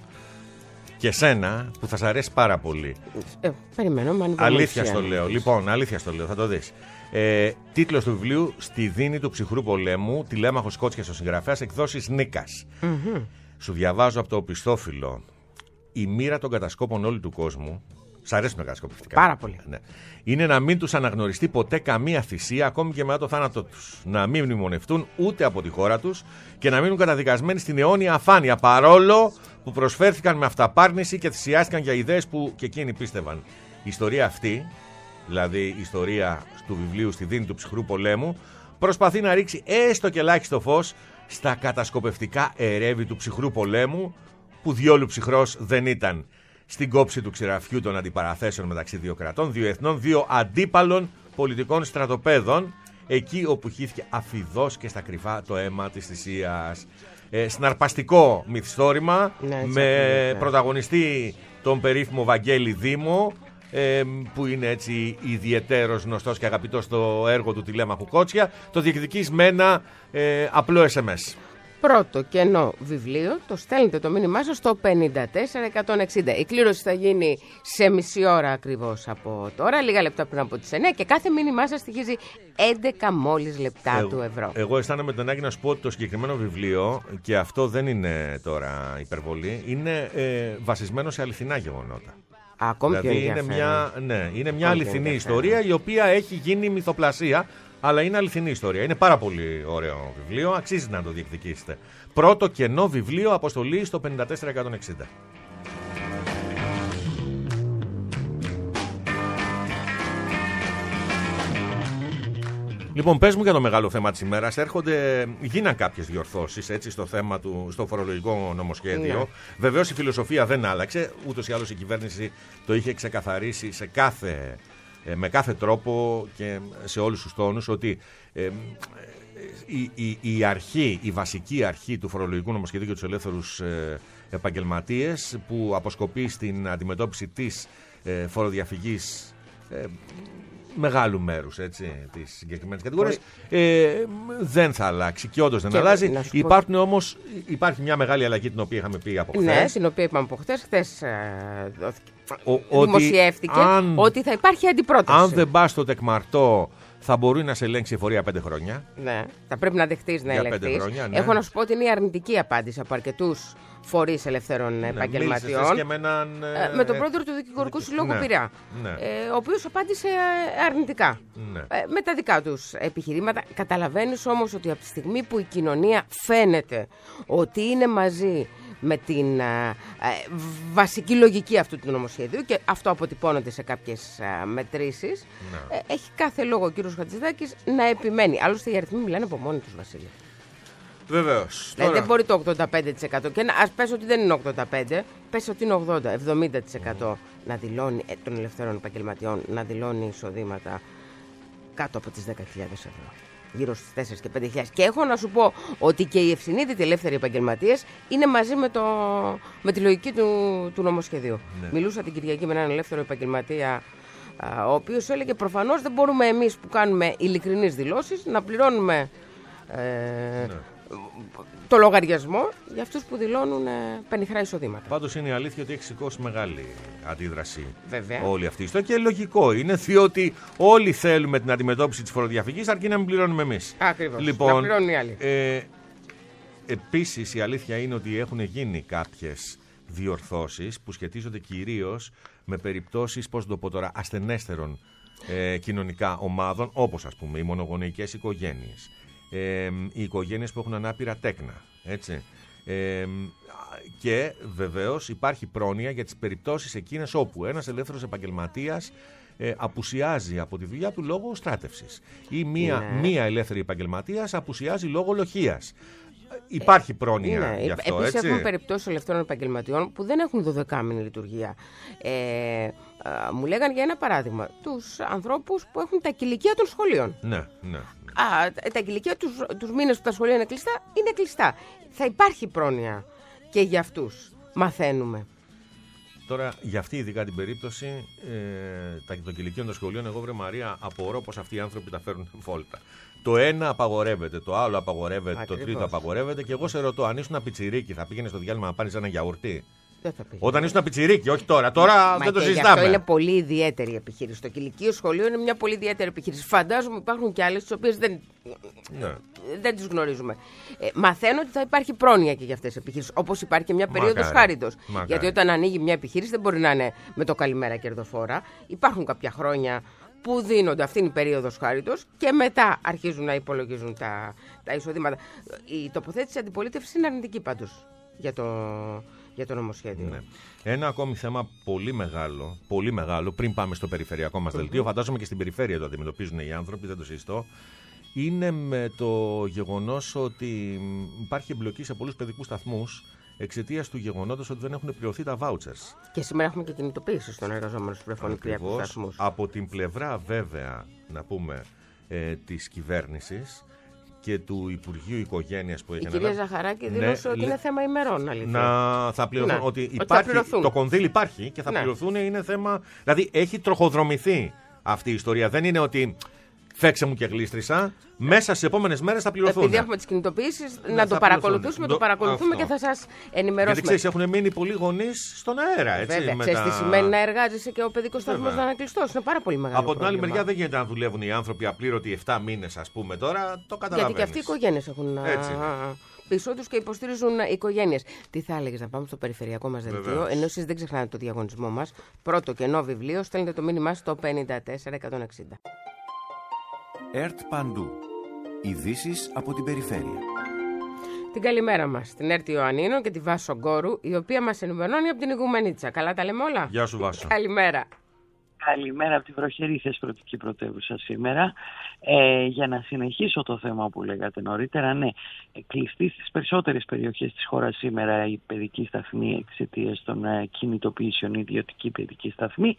και σένα που θα σ' αρέσει πάρα πολύ. Ε, περιμένω, μα αλήθεια στο λέω. Λοιπόν, αλήθεια στο λέω, θα το δεις. Ε, τίτλος του βιβλίου: Στη δίνη του ψυχρού πολέμου, τηλέμαχος Κότσιας ο συγγραφέας, εκδόσεις Νίκας. Mm-hmm. Σου διαβάζω από το οπισθόφυλλο. Η μοίρα των κατασκόπων όλου του κόσμου. Σ' αρέσουν τα κατασκοπευτικά? Πάρα πολύ. Ναι. Είναι να μην τους αναγνωριστεί ποτέ καμία θυσία, ακόμη και μετά το θάνατό τους. Να μην μνημονευτούν ούτε από τη χώρα τους και να μείνουν καταδικασμένοι στην αιώνια αφάνεια, παρόλο που προσφέρθηκαν με αυταπάρνηση και θυσιάστηκαν για ιδέες που και εκείνοι πίστευαν. Η ιστορία αυτή, δηλαδή η ιστορία του βιβλίου «Στη δίνη του ψυχρού πολέμου», προσπαθεί να ρίξει έστω και ελάχιστο φως στα κατασκοπευτικά ερεύη του ψυχρού πολέμου, που διόλου ψυχρός δεν ήταν, στην κόψη του ξηραφιού των αντιπαραθέσεων μεταξύ δύο κρατών, δύο εθνών, δύο αντίπαλων πολιτικών στρατοπέδων, εκεί όπου χύθηκε αφιδώς και στα κρυφά το αίμα της θυσίας. Ε, συναρπαστικό μυθιστόρημα, ναι, με ναι. πρωταγωνιστή τον περίφημο Βαγγέλη Δήμο, ε, που είναι έτσι ιδιαιτέρως γνωστός και αγαπητός στο έργο του Τηλέμαχου Κότσια. Το διεκδικείς με ένα ε, απλό ες εμ ες. Πρώτο κενό βιβλίο, το στέλνετε το μήνυμά σας στο πενήντα τέσσερα εκατόν εξήντα. Η κλήρωση θα γίνει σε μισή ώρα ακριβώς από τώρα, λίγα λεπτά πριν από τις εννιά, και κάθε μήνυμά σας στοιχίζει έντεκα μόλις λεπτά εγώ, του ευρώ. Εγώ αισθάνομαι τον Άγιο να σου πω ότι το συγκεκριμένο βιβλίο, και αυτό δεν είναι τώρα υπερβολή, είναι ε, βασισμένο σε αληθινά γεγονότα. Ακόμη δηλαδή πιο είναι μια, ναι, είναι μια αληθινή ιστορία, η οποία έχει γίνει μυθοπλασία, αλλά είναι αληθινή ιστορία. Είναι πάρα πολύ ωραίο βιβλίο, αξίζει να το διεκδικήσετε. Πρώτο κενό βιβλίο, αποστολή στο πενήντα τέσσερα εκατόν εξήντα. Λοιπόν, πες μου για το μεγάλο θέμα της ημέρας. Έρχονται, γίναν κάποιες διορθώσεις έτσι, στο θέμα του, στο φορολογικό νομοσχέδιο. Ναι. Βεβαίως η φιλοσοφία δεν άλλαξε. Ούτως ή άλλως η κυβέρνηση το είχε ξεκαθαρίσει σε κάθε, με κάθε τρόπο και σε όλους τους τόνους ότι ε, η, η, η αρχή, η βασική αρχή του φορολογικού νομοσχεδίου για τους ελεύθερους ε, επαγγελματίες, που αποσκοπεί στην αντιμετώπιση της ε, φοροδιαφυγής ε, μεγάλου μέρους έτσι, της συγκεκριμένης κατηγορίας, ε, δεν θα αλλάξει και όντως δεν και αλλάζει. Υπάρχουν όμως, υπάρχει μια μεγάλη αλλαγή την οποία είχαμε πει από χθες. Ναι, την οποία είπαμε από χθες. Χθες ε, ο, δημοσιεύτηκε ότι, αν, ότι θα υπάρχει αντιπρόταση. Αν δεν πας στο τεκμαρτό, θα μπορεί να σε ελέγξει εφορία πέντε χρόνια. Ναι, θα πρέπει να δεχτείς να ελεγχθείς. Χρόνια, ναι. Έχω να σου πω ότι είναι η αρνητική απάντηση από αρκετούς φορείς ελευθέρων ναι, επαγγελματιών. Και με, έναν, ε, με τον πρόεδρο του Δικηγορικού Συλλόγου ναι, Πειραιά, ναι. ε, ο οποίος απάντησε αρνητικά ναι. ε, με τα δικά τους επιχειρήματα. Καταλαβαίνεις όμως ότι από τη στιγμή που η κοινωνία φαίνεται ότι είναι μαζί με την α, α, βασική λογική αυτού του νομοσχεδίου, και αυτό αποτυπώνεται σε κάποιες α, μετρήσεις, ναι. ε, έχει κάθε λόγο ο κύριος Χατζηδάκης να επιμένει. Άλλωστε οι αριθμοί μιλάνε από μόνοι τους, Βασίλη. Βεβαίως. Δηλαδή δεν μπορεί το ογδόντα πέντε τοις εκατό, και να, ας πες ότι δεν είναι ογδόντα πέντε τοις εκατό, πες ότι είναι ογδόντα με εβδομήντα τοις εκατό mm. να δηλώνει, ε, των ελευθερών επαγγελματιών να δηλώνει εισοδήματα κάτω από τις δέκα χιλιάδες ευρώ. Γύρω στις τέσσερις και πέντε χιλιάδες. Και έχω να σου πω ότι και οι ευσυνείδητοι ελεύθεροι επαγγελματίες είναι μαζί με, το, με τη λογική του, του νομοσχεδίου. Ναι. Μιλούσα την Κυριακή με έναν ελεύθερο επαγγελματία, α, ο οποίος έλεγε προφανώς δεν μπορούμε εμείς που κάνουμε ειλικρινείς δηλώσεις να πληρώνουμε ε, ναι. το λογαριασμό για αυτούς που δηλώνουν ε, πενιχρά εισοδήματα. Πάντως είναι η αλήθεια ότι έχει σηκώσει μεγάλη αντίδραση. Βέβαια. Όλη αυτή η ιστορία, και λογικό είναι, διότι όλοι θέλουμε την αντιμετώπιση της φοροδιαφυγής, αρκεί να μην πληρώνουμε εμείς. Ακριβώς. Λοιπόν, να πληρώνουν οι άλλοι. Ε, επίσης η αλήθεια είναι ότι έχουν γίνει κάποιες διορθώσεις που σχετίζονται κυρίως με περιπτώσεις, πώς το πω τώρα, ασθενέστερων ε, κοινωνικά ομάδων, όπως ας πούμε οι μονογονεϊκές οικογένειες. Ε, οι οικογένειες που έχουν ανάπηρα τέκνα, έτσι. Ε, και βεβαίως υπάρχει πρόνοια για τις περιπτώσεις εκείνες όπου ένας ελεύθερος επαγγελματίας ε, απουσιάζει από τη δουλειά του λόγω στράτευσης, ή μία, ναι. μία ελεύθερη επαγγελματίας απουσιάζει λόγω λοχείας. Υπάρχει πρόνοια ναι, γι' αυτό, επίσης έτσι. Έχουμε περιπτώσεις ελευθερών επαγγελματιών που δεν έχουν δωδεκάμηνη λειτουργία. Ε, α, μου λέγαν για ένα παράδειγμα τους ανθρώπους που έχουν τα κηλικεία των σχολείων. Ναι, ναι. Α, τα κηλικεία τους, τους μήνες που τα σχολεία είναι κλειστά, είναι κλειστά. Θα υπάρχει πρόνοια και για αυτούς, μαθαίνουμε. Τώρα, για αυτή ειδικά την περίπτωση ε, των κηλικείων των σχολείων, εγώ βρε Μαρία, απορώ πως αυτοί οι άνθρωποι τα φέρουν βόλτα. Το ένα απαγορεύεται, το άλλο απαγορεύεται, ακριβώς. Το τρίτο απαγορεύεται, και εγώ σε ρωτώ, αν ήσουν πιτσιρίκι, θα πήγαινε στο διάλειμμα να πάρεις ένα γιαουρτί? Δεν θα πήγαινε. Όταν ήσουν πιτσιρίκι, όχι τώρα. Τώρα Μα δεν το συζητάμε. Αυτό είναι πολύ ιδιαίτερη επιχείρηση. Το κηλικείο σχολείο είναι μια πολύ ιδιαίτερη επιχείρηση. Φαντάζομαι υπάρχουν και άλλες τις οποίες δεν, ναι. δεν τις γνωρίζουμε. Ε, μαθαίνω ότι θα υπάρχει πρόνοια και για αυτές τις επιχειρήσεις. Όπως υπάρχει και μια περίοδος χάριτος. Γιατί όταν ανοίγει μια επιχείρηση δεν μπορεί να είναι με το καλημέρα κερδοφόρα. Υπάρχουν κάποια χρόνια που δίνονται, αυτή είναι η περίοδος χάριτος, και μετά αρχίζουν να υπολογίζουν τα, τα εισοδήματα. Η τοποθέτηση αντιπολίτευσης είναι αρνητική πάντως για το, για το νομοσχέδιο. Ναι. Ένα ακόμη θέμα πολύ μεγάλο, πολύ μεγάλο, πριν πάμε στο περιφερειακό μας δελτίο, mm-hmm. φαντάζομαι και στην περιφέρεια το αντιμετωπίζουν οι άνθρωποι, δεν το συζητώ, είναι με το γεγονός ότι υπάρχει εμπλοκή σε πολλούς παιδικούς σταθμούς εξαιτίας του γεγονότος ότι δεν έχουν πληρωθεί τα vouchers. Και σήμερα έχουμε και κινητοποίηση στον εργαζόμενο στους πληροφορικούς σταθμούς. Από την πλευρά βέβαια, να πούμε, ε, της κυβέρνησης και του Υπουργείου Οικογένειας που έχει αναλάβει. Η κυρία Ζαχαράκη δήλωσε ναι, ότι είναι θέμα ημερών, αλήθεια. Να θα πληρωθούν. Ναι, ότι ότι υπάρχει, θα το κονδύλι υπάρχει και θα ναι. πληρωθούν, είναι θέμα. Δηλαδή έχει τροχοδρομηθεί αυτή η ιστορία. Δεν είναι ότι φέξε μου και γλίστρισα. Μέσα στις επόμενες μέρες θα πληρωθούν. Επειδή έχουμε τις κινητοποιήσεις, ναι, να το παρακολουθούμε, το, το παρακολουθούμε αυτό. Και θα σας ενημερώσουμε. Γιατί ξέρεις, έχουν μείνει πολλοί γονείς στον αέρα. Έτσι, βέβαια, με ξέρεις τα... τι σημαίνει να εργάζεσαι και ο παιδικός σταθμός να είναι κλειστός. Είναι πάρα πολύ μεγάλο. Από την πρόβλημα. άλλη μεριά δεν γίνεται να δουλεύουν οι άνθρωποι απλήρωτοι επτά μήνες, ας πούμε τώρα. Το καταλαβαίνεις. Γιατί και αυτοί οι οικογένειες έχουν πίσω τους και υποστηρίζουν οικογένειες. Τι θα έλεγες να πάμε στο περιφερειακό μας δελτίο, ενώ εσείς δεν ξεχνάτε το διαγωνισμό μας. Πρώτο κενό βιβλίο, στέλνετε το μήνυμά στο πέντε τέσσερα εκατόν εξήντα. ΕΡΤ Παντού. Ειδήσεις από την περιφέρεια. Την καλημέρα μας στην ΕΡΤ Ιωαννίνων και τη Βάσο Γκόρου, η οποία μας ενημερώνει από την Ιγουμενίτσα. Καλά τα λέμε όλα. Γεια σου Βάσο. Καλημέρα. Καλημέρα από τη βροχερή θεσπρωτική πρωτεύουσα σήμερα. Ε, για να συνεχίσω το θέμα που λέγατε νωρίτερα, ναι, κλειστή στις περισσότερες περιοχές της χώρας σήμερα η παιδική σταθμή εξαιτίας των ε, κινητοποιήσεων, ιδιωτική παιδική σταθμή.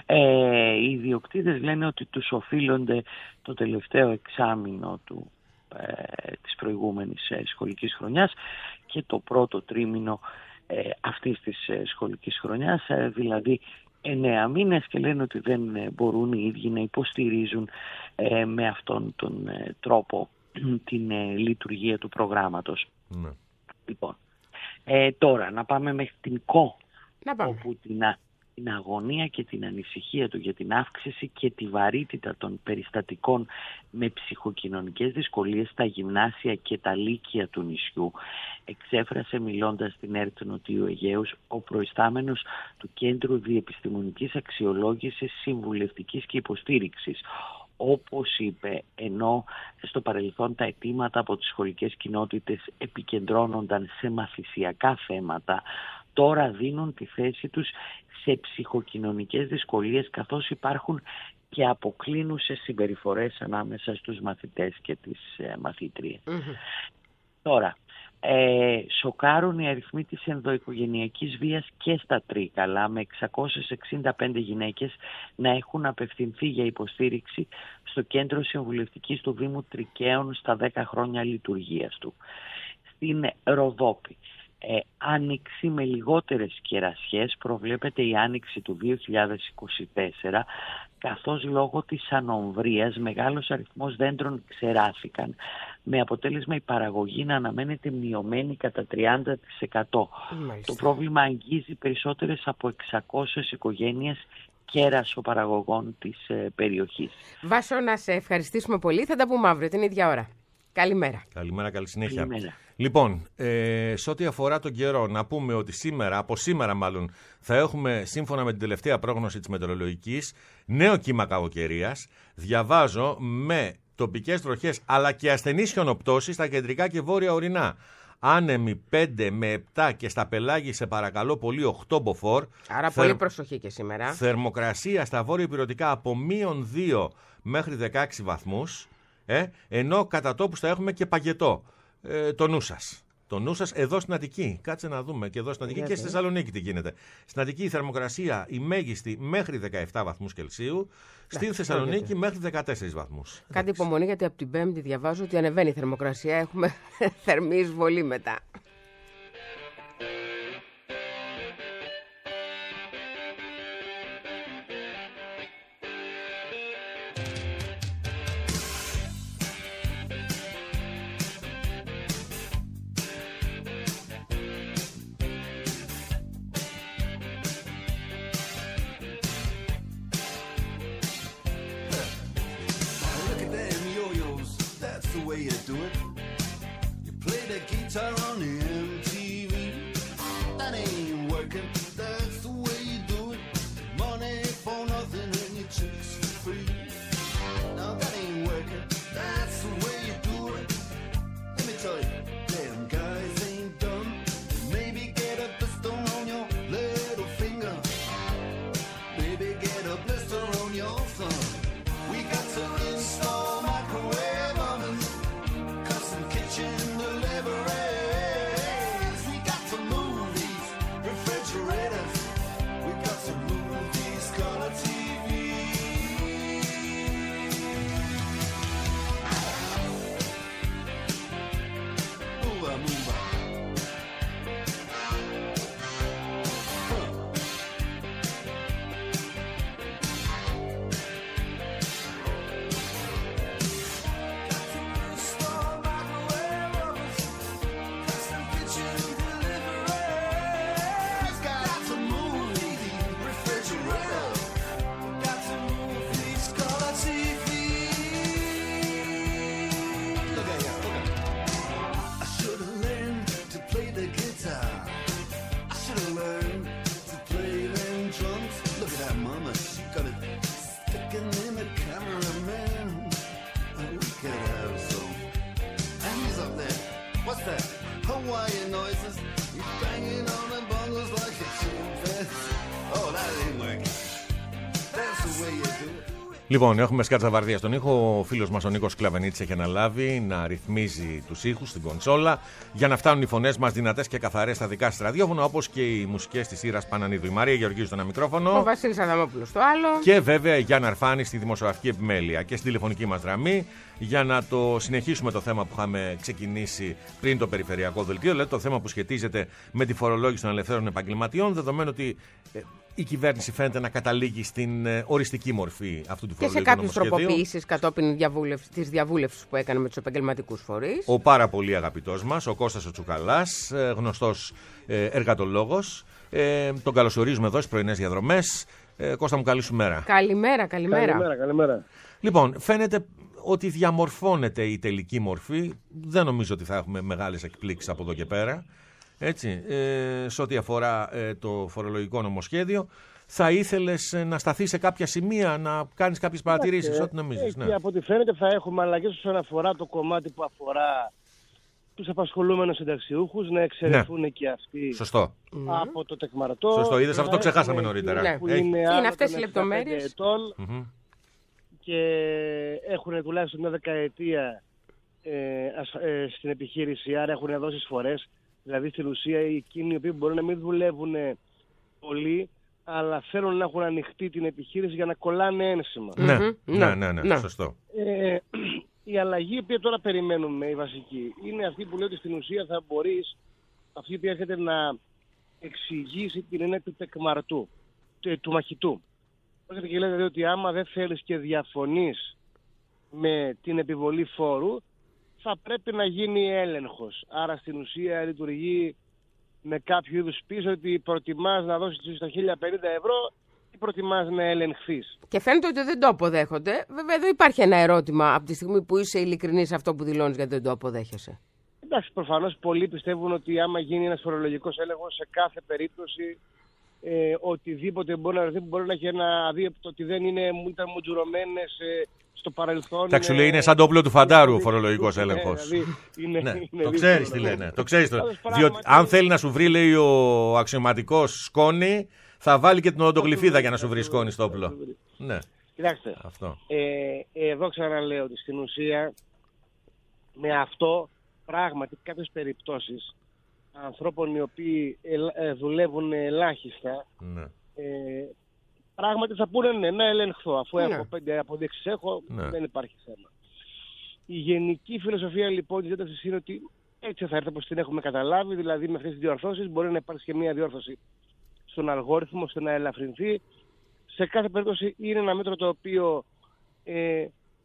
Ε, οι ιδιοκτήτες λένε ότι τους οφείλονται το τελευταίο εξάμηνο του, ε, της προηγούμενης ε, σχολικής χρονιάς και το πρώτο τρίμηνο ε, αυτής της ε, σχολικής χρονιάς, ε, δηλαδή εννέα μήνες, και λένε ότι δεν μπορούν οι ίδιοι να υποστηρίζουν ε, με αυτόν τον ε, τρόπο την ε, λειτουργία του προγράμματος. Ναι. Λοιπόν, ε, τώρα να πάμε μέχρι την ΚΟ, να πάμε. Όπου την, την αγωνία και την ανησυχία του για την αύξηση και τη βαρύτητα των περιστατικών με ψυχοκοινωνικές δυσκολίες στα γυμνάσια και τα λύκεια του νησιού εξέφρασε μιλώντας στην ΕΡΤ Νοτιού Αιγαίου ο προϊστάμενος του Κέντρου Διεπιστημονικής Αξιολόγησης, Συμβουλευτικής και Υποστήριξης. Όπως είπε, ενώ στο παρελθόν τα αιτήματα από τις σχολικές κοινότητες επικεντρώνονταν σε μαθησιακά θέματα, τώρα δίνουν τη θέση τους σε ψυχοκοινωνικές δυσκολίες, καθώς υπάρχουν και αποκλίνουσες συμπεριφορές ανάμεσα στους μαθητές και τις ε, μαθήτριες. Mm-hmm. Τώρα, ε, σοκάρουν οι αριθμοί της ενδοοικογενειακής βίας και στα Τρίκαλα, με εξακόσιες εξήντα πέντε γυναίκες να έχουν απευθυνθεί για υποστήριξη στο Κέντρο Συμβουλευτικής του Δήμου Τρικαίων στα δέκα χρόνια λειτουργίας του. Στην Ροδόπη, Ε, άνοιξη με λιγότερες κερασιές, προβλέπεται η άνοιξη του δύο χιλιάδες είκοσι τέσσερα, καθώς λόγω της ανομβρίας μεγάλος αριθμός δέντρων ξεράθηκαν, με αποτέλεσμα η παραγωγή να αναμένεται μειωμένη κατά τριάντα τοις εκατό. Το πρόβλημα αγγίζει περισσότερες από εξακόσιες οικογένειες κέρασοπαραγωγών της ε, περιοχής. Βάσο, να σε ευχαριστήσουμε πολύ. Θα τα πούμε αύριο την ίδια ώρα. Καλημέρα. Καλημέρα, καλή συνέχεια. Καλημέρα. Λοιπόν, ε, σε ό,τι αφορά τον καιρό, να πούμε ότι σήμερα, από σήμερα μάλλον, θα έχουμε, σύμφωνα με την τελευταία πρόγνωση της μετεωρολογικής, νέο κύμα κακοκαιρίας. Διαβάζω με τοπικές βροχές αλλά και ασθενείς χιονοπτώσεις στα κεντρικά και βόρεια ορεινά. Άνεμοι πέντε με επτά και στα πελάγη σε παρακαλώ πολύ οκτώ μποφόρ. Άρα Θερ... πολύ προσοχή και σήμερα. Θερμοκρασία στα βόρεια υπηρετικά από μείον δύο μέχρι δεκαέξι βαθμούς. Ε, ενώ κατά τόπους θα έχουμε και παγετό. Ε, το νου σας. Το νου σας εδώ στην Αττική. Κάτσε να δούμε και εδώ στην Αττική. Γιατί? Και στη Θεσσαλονίκη τι γίνεται. Στην Αττική η θερμοκρασία η μέγιστη μέχρι δεκαεπτά βαθμούς Κελσίου. Στην Θεσσαλονίκη γιατί? Μέχρι δεκατέσσερις βαθμούς. Κάτι υπομονή, γιατί από την Πέμπτη διαβάζω ότι ανεβαίνει η θερμοκρασία. Έχουμε θερμή εισβολή μετά. Damn guys ain't dumb. Maybe get a pistol and the cameraman. And we could have some. And he's up there. What's that? Hawaiian noises. He's banging on the bongos like a chimpanzee. Oh, that ain't working. That's the way you do it. Λοιπόν, έχουμε σκάτσα βαρδία στον ήχο. Ο φίλος μας ο Νίκος Κλαβενίτης έχει αναλάβει να ρυθμίζει τους ήχους στην κονσόλα για να φτάνουν οι φωνές μας δυνατές και καθαρές στα δικά σας ραδιόφωνα, όπως και οι μουσικές της Ήρας Πανανίδου. Η Μαρία Γεωργίου στο ένα μικρόφωνο. Ο Βασίλης Αδαμόπουλος στο άλλο. Και βέβαια η Γιάννα Αρφάνη στη δημοσιογραφική επιμέλεια και στην τηλεφωνική μας γραμμή για να το συνεχίσουμε το θέμα που είχαμε ξεκινήσει πριν το περιφερειακό δελτίο, δηλαδή το θέμα που σχετίζεται με τη φορολόγηση των ελευθέρων επαγγελματιών, δεδομένου ότι η κυβέρνηση φαίνεται να καταλήγει στην οριστική μορφή αυτού του φορολογικού νομοσχεδίου. Και σε κάποιες τροποποιήσεις κατόπιν διαβούλευση, της διαβούλευσης που έκανε με τους επαγγελματικούς φορείς. Ο πάρα πολύ αγαπητός μας, ο Κώστας ο Τσουκαλάς, γνωστός εργατολόγος. Ε, τον καλωσορίζουμε εδώ στις πρωινές διαδρομές. Ε, Κώστα μου, καλή σου μέρα. Καλημέρα, καλημέρα. Καλημέρα, καλημέρα. Λοιπόν, φαίνεται ότι διαμορφώνεται η τελική μορφή. Δεν νομίζω ότι θα έχουμε μεγάλες εκπλήξεις από εδώ και πέρα. Έτσι, ε, σε ό,τι αφορά ε, το φορολογικό νομοσχέδιο, θα ήθελες ε, να σταθείς σε κάποια σημεία, να κάνεις κάποιες παρατηρήσεις, ό,τι νομίζεις. Ναι. Ναι. Από ό,τι φαίνεται θα έχουμε αλλαγές όσον αφορά το κομμάτι που αφορά τους απασχολούμενους συνταξιούχους, να εξαιρεθούν ναι. και αυτοί. Σωστό. Από το τεκμαρτό. Σωστό, είδες, αυτό το ξεχάσαμε νωρίτερα. Ναι. Είναι, είναι αυτές οι λεπτομέρειες. Mm-hmm. Και έχουν τουλάχιστον μια δεκαετία ε, ε, στην επιχείρηση, άρα έχουν δώσει εισφορές. Δηλαδή στην ουσία εκείνοι οι οποίοι μπορεί να μην δουλεύουν πολύ, αλλά θέλουν να έχουν ανοιχτή την επιχείρηση για να κολλάνε ένσημα. Ναι, mm-hmm. ναι, ναι, ναι, ναι, σωστό. Ε, η αλλαγή που τώρα περιμένουμε, η βασική, είναι αυτή που λέει ότι στην ουσία θα μπορείς, αυτή που έρχεται να εξηγήσει την έννοια του τεκμαρτού, του, του μαχητού. Έρχεται και λέει δηλαδή ότι άμα δεν θέλεις και διαφωνείς με την επιβολή φόρου, θα πρέπει να γίνει έλεγχος. Άρα στην ουσία λειτουργεί με κάποιο είδους πίσω ότι προτιμάς να δώσεις τα χίλια πενήντα ευρώ ή προτιμάς να ελεγχθείς. Και φαίνεται ότι δεν το αποδέχονται. Βέβαια εδώ υπάρχει ένα ερώτημα από τη στιγμή που είσαι ειλικρινής σε αυτό που δηλώνεις γιατί δεν το αποδέχεσαι. Εντάξει, προφανώς πολλοί πιστεύουν ότι άμα γίνει ένας φορολογικός έλεγχος σε κάθε περίπτωση ε, οτιδήποτε μπορεί να βρεθεί, μπορεί να έχει ένα αδίεπτο ότι δεν είναι, ήταν μουτζουρωμένες ε, στο παρελθόν. Εντάξει, σου λέει είναι σαν το όπλο του φαντάρου ο φορολογικός έλεγχος. Είναι, ναι, είναι το ξέρεις τι λένε. Το ξέρεις το. Διότι αν θέλει να σου βρει, λέει ο αξιωματικός, σκόνη, θα βάλει και την οδοντογλυφίδα για να σου βρει σκόνη στο όπλο. Ναι. Κοιτάξτε, αυτό. Ε, εδώ ξαναλέω ότι στην ουσία με αυτό πράγματι κάποιες περιπτώσεις ανθρώπων οι οποίοι ε, δουλεύουν ελάχιστα ναι. ε, πράγματι θα πούνε ναι, να ελεγχθώ. Αφού ναι. έχω πέντε αποδείξεις έχω, ναι. δεν υπάρχει θέμα. Η γενική φιλοσοφία λοιπόν της ένταξης είναι ότι έτσι θα έρθει όπως την έχουμε καταλάβει, δηλαδή με αυτές τις διορθώσεις μπορεί να υπάρξει και μια διόρθωση στον αλγόριθμο ώστε να ελαφρυνθεί. Σε κάθε περίπτωση είναι ένα μέτρο το οποίο ε,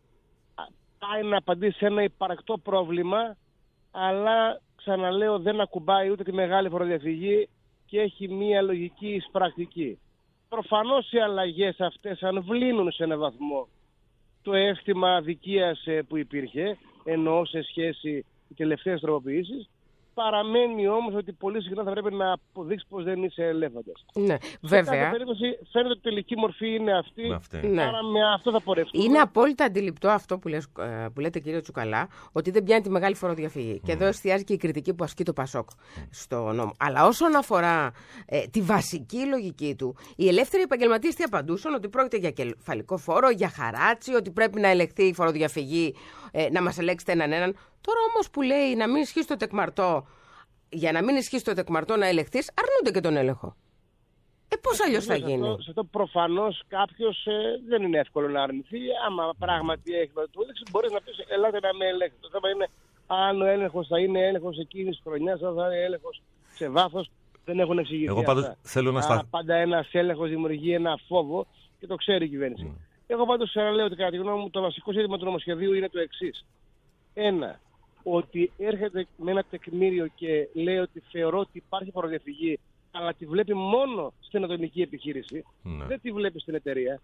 πάει να απαντήσει σε ένα υπαρκτό πρόβλημα, αλλά ξαναλέω δεν ακουμπάει ούτε τη μεγάλη φοροδιαφυγή και έχει μία λογική εισπρακτική. Προφανώς οι αλλαγές αυτές αν βλύνουν σε έναν βαθμό το αίσθημα αδικίας που υπήρχε, εννοώ σε σχέση με τελευταίες τροποποιήσεις, παραμένει όμως ότι πολύ συχνά θα πρέπει να αποδείξει πως δεν είσαι ελέφαντας. Ναι, βέβαια. Σε κάθε περίπτωση φαίνεται ότι η τελική μορφή είναι αυτή, αυτή. Ναι. Άρα με αυτό θα πορευτούμε. Είναι απόλυτα αντιληπτό αυτό που, λες, που λέτε κύριε Τσουκαλά, ότι δεν πιάνει τη μεγάλη φοροδιαφυγή. Mm. Και εδώ εστιάζει και η κριτική που ασκεί το Πασόκ στο νόμο. Αλλά όσον αφορά ε, τη βασική λογική του, οι ελεύθεροι επαγγελματίες τι απαντούσαν, ότι πρόκειται για κεφαλικό φόρο, για χαράτσι, ότι πρέπει να ελεγχθεί η φοροδιαφυγή, ε, να μας ελέγξετε έναν έναν. Τώρα όμως που λέει να μην ισχύσει το τεκμαρτό, για να μην ισχύσει το τεκμαρτό να ελεγχθείς, αρνούνται και τον έλεγχο. Ε, πώς αλλιώς θα γίνει. Σε αυτό προφανώς κάποιος ε, δεν είναι εύκολο να αρνηθεί. Άμα πράγματι έχει να του έδειξει, μπορείς να πεις ελάτε να με ελέγχετε. Το θέμα είναι αν ο έλεγχος θα είναι έλεγχος εκείνης της χρονιάς, αν θα είναι έλεγχος σε βάθος. Δεν έχουν εξηγηθεί. Εγώ πάντως αυτά. θέλω να σταθώ. Πάντα ένας έλεγχος δημιουργεί ένα φόβο και το ξέρει η κυβέρνηση. Mm. Εγώ πάντως ξαναλέω ότι κατά τη γνώμη μου το βασικό ζήτημα του νομοσχεδίου είναι το εξής. Ένα, ότι έρχεται με ένα τεκμήριο και λέει ότι θεωρώ ότι υπάρχει φοροδιαφυγή, αλλά τη βλέπει μόνο στην ατομική επιχείρηση, ναι. δεν τη βλέπει στην εταιρεία.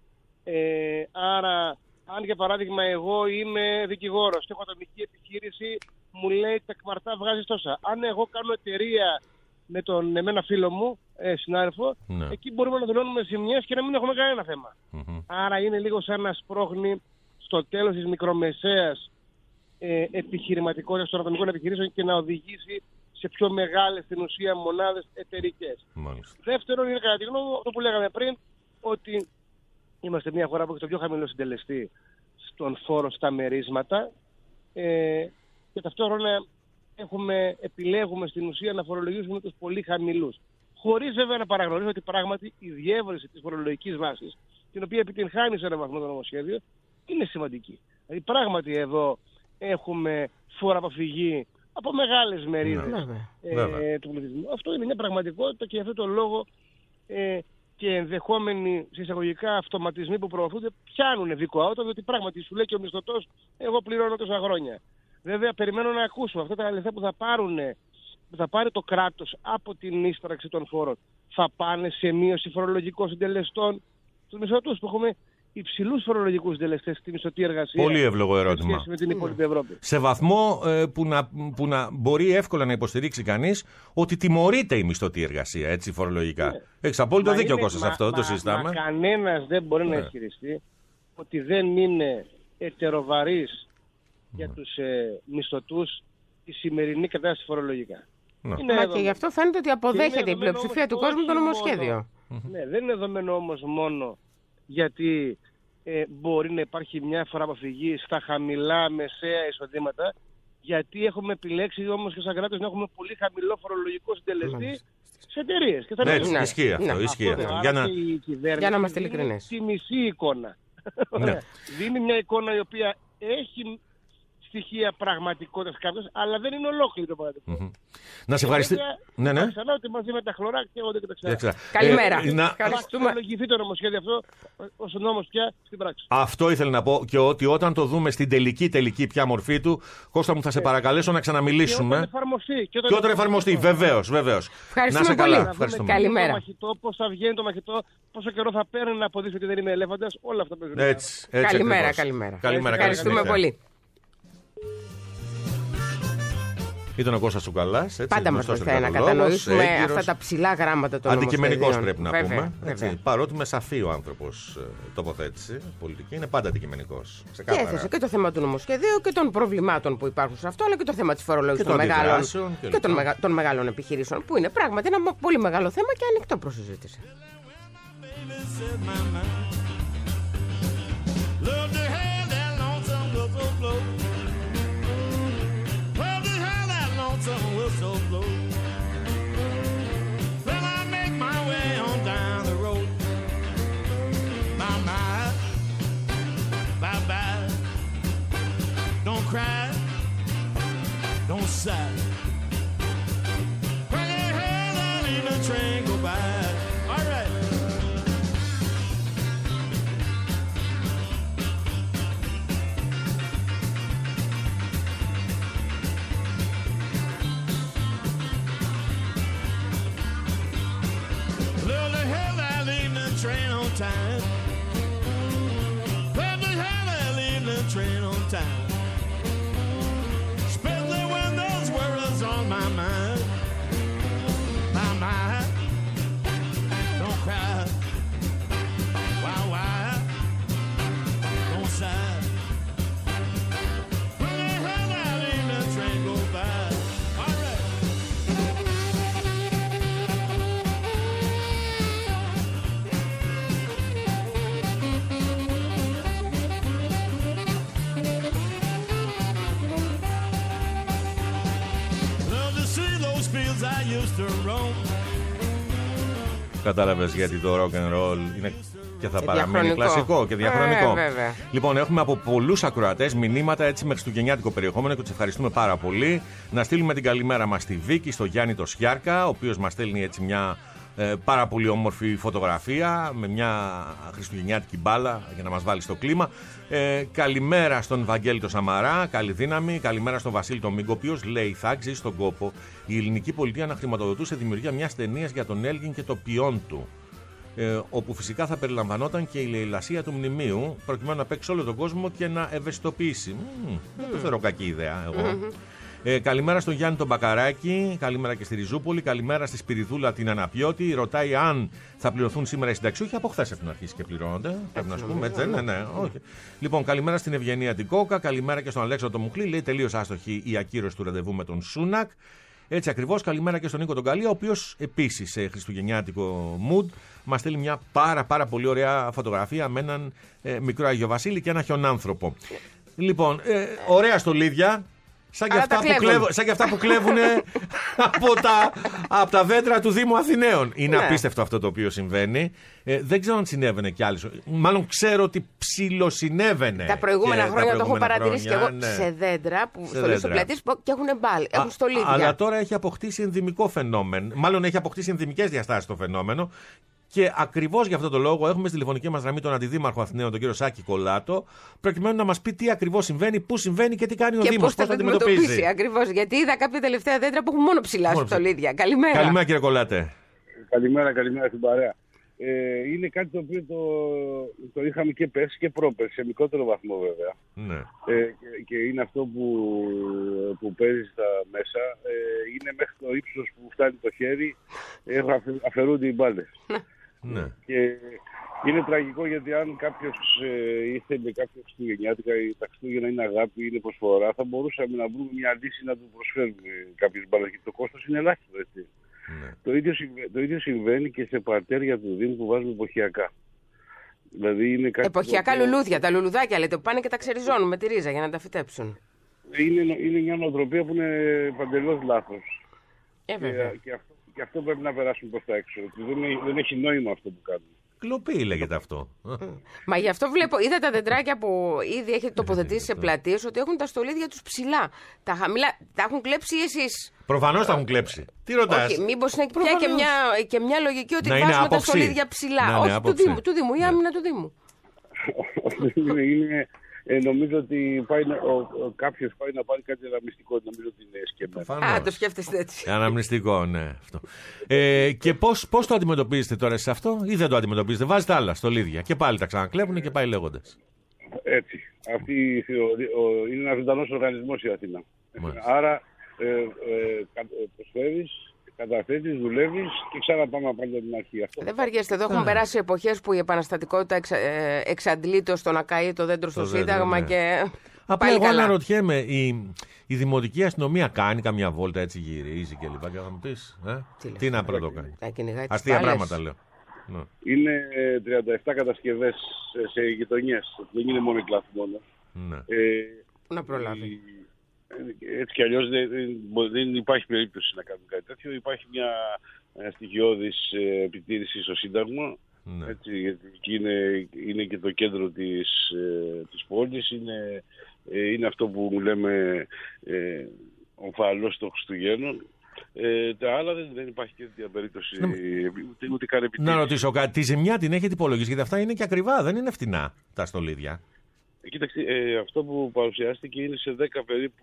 Ε, άρα, αν για παράδειγμα εγώ είμαι δικηγόρος και έχω ατομική επιχείρηση, μου λέει τεκμαρτά βγάζεις τόσα. Αν εγώ κάνω εταιρεία με τον εμένα φίλο μου, ε, συνάδελφο, ναι. εκεί μπορούμε να δηλώνουμε ζημιές και να μην έχουμε κανένα θέμα. Mm-hmm. Άρα είναι λίγο σαν να σπρώχνει στο τέλος της μικρομεσαίας ε, επιχειρηματικότητας των ατομικών επιχειρήσεων και να οδηγήσει σε πιο μεγάλες στην ουσία μονάδες εταιρικές. Μάλιστα. Δεύτερον, είναι κατά τη γνώμη μου αυτό που λέγαμε πριν, ότι είμαστε μια χώρα που έχει το πιο χαμηλό συντελεστή στον φόρο στα μερίσματα ε, και ταυτόχρονα έχουμε, επιλέγουμε στην ουσία να φορολογήσουμε τους πολύ χαμηλούς. Χωρίς βέβαια να παραγνωρίζω ότι πράγματι η διεύρυνση της φορολογικής βάσης, την οποία επιτυγχάνει σε έναν βαθμό το νομοσχέδιο, είναι σημαντική. Δηλαδή πράγματι εδώ έχουμε φοροαποφυγή από μεγάλες μερίδες ε, του πληθυσμού. Αυτό είναι μια πραγματικότητα και γι' αυτό τον λόγο ε, και ενδεχόμενοι εισαγωγικά αυτοματισμοί που προωθούνται πιάνουν δικό άωτο, διότι πράγματι σου λέει και ο μισθωτός, εγώ πληρώνω τόσα χρόνια. Βέβαια, περιμένω να ακούσω αυτά τα λεφτά που θα, πάρουν, που θα πάρει το κράτος από την ίσπραξη των φόρων. Θα πάνε σε μείωση φορολογικών συντελεστών στους μισθωτούς που έχουμε υψηλούς φορολογικούς συντελεστές στη μισθωτή εργασία. Πολύ εύλογο ερώτημα. Με την υπόλοιπη Ευρώπη. Σε βαθμό ε, που, να, που να μπορεί εύκολα να υποστηρίξει κανείς ότι τιμωρείται η μισθωτή εργασία, έτσι, φορολογικά. Ναι. Έχεις απόλυτο δίκιο, Κώστας, αυτό, μα, το συζητάμε. Μα κανένας δεν μπορεί ναι. να ισχυριστεί ότι δεν είναι ετεροβαρής για τους ε, μισθωτούς η σημερινή κατάσταση φορολογικά. Ναι. Μα και γι' αυτό φαίνεται ότι αποδέχεται η πλειοψηφία του κόσμου το νομοσχέδιο. Μόνο, ναι, δεν είναι δεδομένο όμως μόνο γιατί ε, μπορεί να υπάρχει μια φοροαποφυγή στα χαμηλά μεσαία εισοδήματα, γιατί έχουμε επιλέξει όμως και σαν κράτος να έχουμε πολύ χαμηλό φορολογικό συντελεστή σε εταιρείες. Ναι, έτσι, ναι. Ισχύει αυτό. Ναι. Ισχύει αυτό. Για να, για να είμαστε ειλικρινείς. Τη μισή εικόνα. Ναι. Δίνει μια εικόνα η οποία έχει στοιχεία πραγματικότητας κάποιος, αλλά δεν είναι ολόκληρη το πραγματικό. Mm-hmm. Να σε ευχαριστήσω. Ναι, ναι. Ξανά ότι μαζί με τα χλωρά και εγώ δεν τα ξέρω. Καλημέρα. Ε, να αξιολογηθεί το νομοσχέδιο αυτό ως νόμος πια στην πράξη. Αυτό ήθελα να πω και ότι όταν το δούμε στην τελική τελική πια μορφή του, Κώστα μου, θα σε παρακαλέσω να ξαναμιλήσουμε. Και όταν εφαρμοστεί. Και όταν, όταν εφαρμοστεί, βεβαίως, βεβαίως. Ευχαριστούμε να πολύ. Καλά. Καλημέρα. Το μαχητό, πώς θα βγαίνει το μαχητό, πόσο καιρό θα παίρνει να αποδείξει ότι δεν είμαι ελέφαντας, όλα αυτά παίζουν. Έτσι, έτσι. Καλημέρα, καλημέρα. Ευχαριστούμε πολύ. Ήταν ο Κώστας Τσουκαλάς. Πάντα μας βοηθάει να κατανοήσουμε έγκυρος, αυτά τα ψηλά γράμματα των νομοσχεδίων. Αντικειμενικός πρέπει να βέβαια, πούμε. Βέβαια. Έτσι, παρότι με σαφή ο άνθρωπος τοποθέτηση πολιτική, είναι πάντα αντικειμενικός. Και έθεσε και το θέμα του νομοσχεδίου και των προβλημάτων που υπάρχουν σε αυτό, αλλά και το θέμα της φορολόγησης των, μεγάλων, και και των, μεγα, των μεγάλων επιχειρήσεων, που είναι πράγματι ένα πολύ μεγάλο θέμα και ανοιχτό προς συζήτηση. So slow. Well, I make my way on down the road. My, my, bye bye. Don't cry, don't sigh. When you hear that little train go by. All right. Train on time. Let the hell I leave the train on time. Especially when those worries on my mind. My mind. Don't cry. Why, why? Don't sigh. When the hell I leave the train go by. All right. Κατάλαβες γιατί το rock and roll είναι και θα παραμείνει κλασικό και διαχρονικό. Ε, λοιπόν, έχουμε από πολλούς ακροατές μηνύματα έτσι με χριστουγεννιάτικο περιεχόμενο και τους ευχαριστούμε πάρα πολύ. Να στείλουμε την καλημέρα μας στη Βίκη, στο Γιάννη το Σιάρκα, ο οποίος μας στέλνει έτσι μια ε, πάρα πολύ όμορφη φωτογραφία με μια χριστουγεννιάτικη μπάλα για να μας βάλει στο κλίμα. Ε, καλημέρα στον Βαγγέλη το Σαμαρά, καλή δύναμη. Καλημέρα στον Βασίλη τον Μίγκο, ο οποίος λέει: θα άξει στον κόπο η ελληνική πολιτεία να χρηματοδοτούσε δημιουργία μιας ταινίας για τον Έλγιν και το ποιόν του. Ε, όπου φυσικά θα περιλαμβανόταν και η λαιλασία του μνημείου, προκειμένου να παίξει όλο τον κόσμο και να ευαισθητοποιήσει. Mm, δεν το θεωρώ κακή ιδέα εγώ. Mm-hmm. Ε, καλημέρα στον Γιάννη τον Μπακαράκη, καλημέρα και στη Ριζούπολη, καλημέρα στη Σπυριδούλα την Αναπιώτη. Ρωτάει αν θα πληρωθούν σήμερα οι συνταξιούχοι. Από χθες έχουν αρχίσει και πληρώνονται. Πρέπει να σου πούμε έτσι. Ναι, ναι, όχι. Λοιπόν, καλημέρα στην Ευγενία την Κόκα, καλημέρα και στον Αλέξανδρο τον Μουχλή. Λέει τελείως άστοχη η ακύρωση του ραντεβού με τον Σούνακ. Έτσι ακριβώς. Καλημέρα και στον Νίκο τον Καλία, ο οποίος επίσης σε χριστουγεννιάτικο mood μας στέλνει μια πάρα, πάρα πολύ ωραία φωτογραφία με έναν ε, μικρό Άγιο Βασίλη και ένα χιονάνθρωπο. Λοιπόν, ε, ωραία στολίδια. Σαν και, αυτά που κλέβουν, σαν και αυτά που κλέβουν από, τα, από τα δέντρα του Δήμου Αθηναίων. Είναι ναι. απίστευτο αυτό το οποίο συμβαίνει. Ε, δεν ξέρω αν συνέβαινε κι άλλες. Μάλλον ξέρω ότι ψιλοσυνέβαινε. Τα προηγούμενα χρόνια προηγούμενα το έχω παρατηρήσει χρόνια, και εγώ ναι. σε δέντρα που στολίζουν πλατείες και έχουν μπάλ, έχουν στολίδια. Αλλά τώρα έχει αποκτήσει ενδυμικό φαινόμενο. Μάλλον έχει αποκτήσει ενδυμικές διαστάσεις το φαινόμενο. Και ακριβώς για αυτόν τον λόγο έχουμε στη τηλεφωνική μας γραμμή τον Αντιδήμαρχο Αθηναίων, τον κύριο Σάκη Κολάτο, προκειμένου να μας πει τι ακριβώς συμβαίνει, πού συμβαίνει και τι κάνει ο Δήμος, πώς θα αντιμετωπίσει. Ακριβώς, γιατί είδα κάποια τελευταία δέντρα που έχουν μόνο ψηλά στολίδια. Καλημέρα. Καλημέρα, κύριε Κολάτε. Καλημέρα, καλημέρα στην παρέα. Ε, είναι κάτι το οποίο το, το είχαμε και πέρσι και πρόπερσι, σε μικρότερο βαθμό βέβαια. Ναι. Ε, και, και είναι αυτό που, που παίζει στα μέσα. Ε, είναι μέχρι το ύψος που φτάνει το χέρι, ε, αφαιρούνται οι μπάλες. Ναι. Και είναι τραγικό γιατί αν κάποιος ε, ήθελε κάποιο Χριστουγεννιάτικα ή τα Χριστούγεννα είναι αγάπη, είναι προσφορά, θα μπορούσαμε να βρούμε μια λύση να του προσφέρουμε κάποιες μπάλες. Και το κόστος είναι ελάχιστο, έτσι. Ναι. Το, ίδιο, το ίδιο συμβαίνει και σε παρτέρια του Δήμου που βάζουμε εποχιακά. Δηλαδή είναι κάτι εποχιακά οποίο... λουλούδια, τα λουλουδάκια λέτε, που πάνε και τα ξεριζώνουν με τη ρίζα για να τα φυτέψουν. Είναι, είναι μια νοοτροπία που είναι παντελώς λάθος. Ε, και, και, αυτό, και αυτό πρέπει να περάσουμε προς τα έξω. Δεν, έχει, δεν έχει νόημα αυτό που κάνουμε. Κλοπή λέγεται αυτό. Μα γι' αυτό βλέπω, είδα τα δεντράκια που ήδη έχετε τοποθετήσει σε πλατείες ότι έχουν τα στολίδια τους ψηλά. Τα χαμηλά, τα έχουν κλέψει εσείς. Προφανώς τα έχουν κλέψει. Τι ρωτάς? Όχι, μήπως είναι πια και μια, και μια λογική ότι βάζουμε τα στολίδια ψηλά. Να, όχι ναι, του Δήμου, του Δήμου, η άμυνα του Δήμου. είναι, είναι, ε, νομίζω ότι πάει, ο, ο, κάποιος πάει να πάρει κάτι αναμνηστικό, νομίζω ότι είναι σκεμμένο. Α, το σκέφτεστε έτσι. Αναμνηστικό, ναι. Αυτό. Ε, και πώς, πώς το αντιμετωπίζετε τώρα σε αυτό, ή δεν το αντιμετωπίζετε? Βάζετε άλλα στολίδια και πάλι τα ξανακλέβουν και πάει λέγοντας. Έτσι. Αυτή, ο, ο, είναι ένας ζωντανός οργανισμός η Αθήνα. Μάλιστα. Άρα ε, ε, προσφέρεις, καταθέτεις, δουλεύεις και ξαναπάμε από την αρχή. Αυτό. Δεν βαριέστε, εδώ έχουν περάσει εποχές που η επαναστατικότητα εξ, ε, εξαντλείται στο να καεί το δέντρο στο το Σύνταγμα ναι. και. Απλά εγώ αναρωτιέμαι, η, η δημοτική αστυνομία κάνει καμιά βόλτα, έτσι γυρίζει και λοιπά. Και θα μου πεις, ε? τι, τι να πρώτο κάνει. Αστεία πράγματα λέω. Είναι τριάντα επτά κατασκευές σε γειτονιές. Δεν είναι μόνο η κλάθη μόνο. Ναι. Ε, να προλάβει. Έτσι κι αλλιώς δεν, δεν υπάρχει περίπτωση να κάνουμε κάτι τέτοιο. Υπάρχει μια στοιχειώδης επιτήρηση στο Σύνταγμα. Ναι. Έτσι, γιατί εκεί είναι, είναι και το κέντρο της, της πόλης. Είναι, είναι αυτό που λέμε ε, ομφαλός των Χριστουγέννων. Ε, τα άλλα δεν, δεν υπάρχει και τέτοια περίπτωση. Ούτε, ούτε καν επιτήρηση. Να ρωτήσω κάτι. Τη ζημιά την έχετε υπολογίσει? Γιατί αυτά είναι και ακριβά, δεν είναι φτηνά τα στολίδια. Κοίταξε, ε, αυτό που παρουσιάστηκε είναι σε δέκα περίπου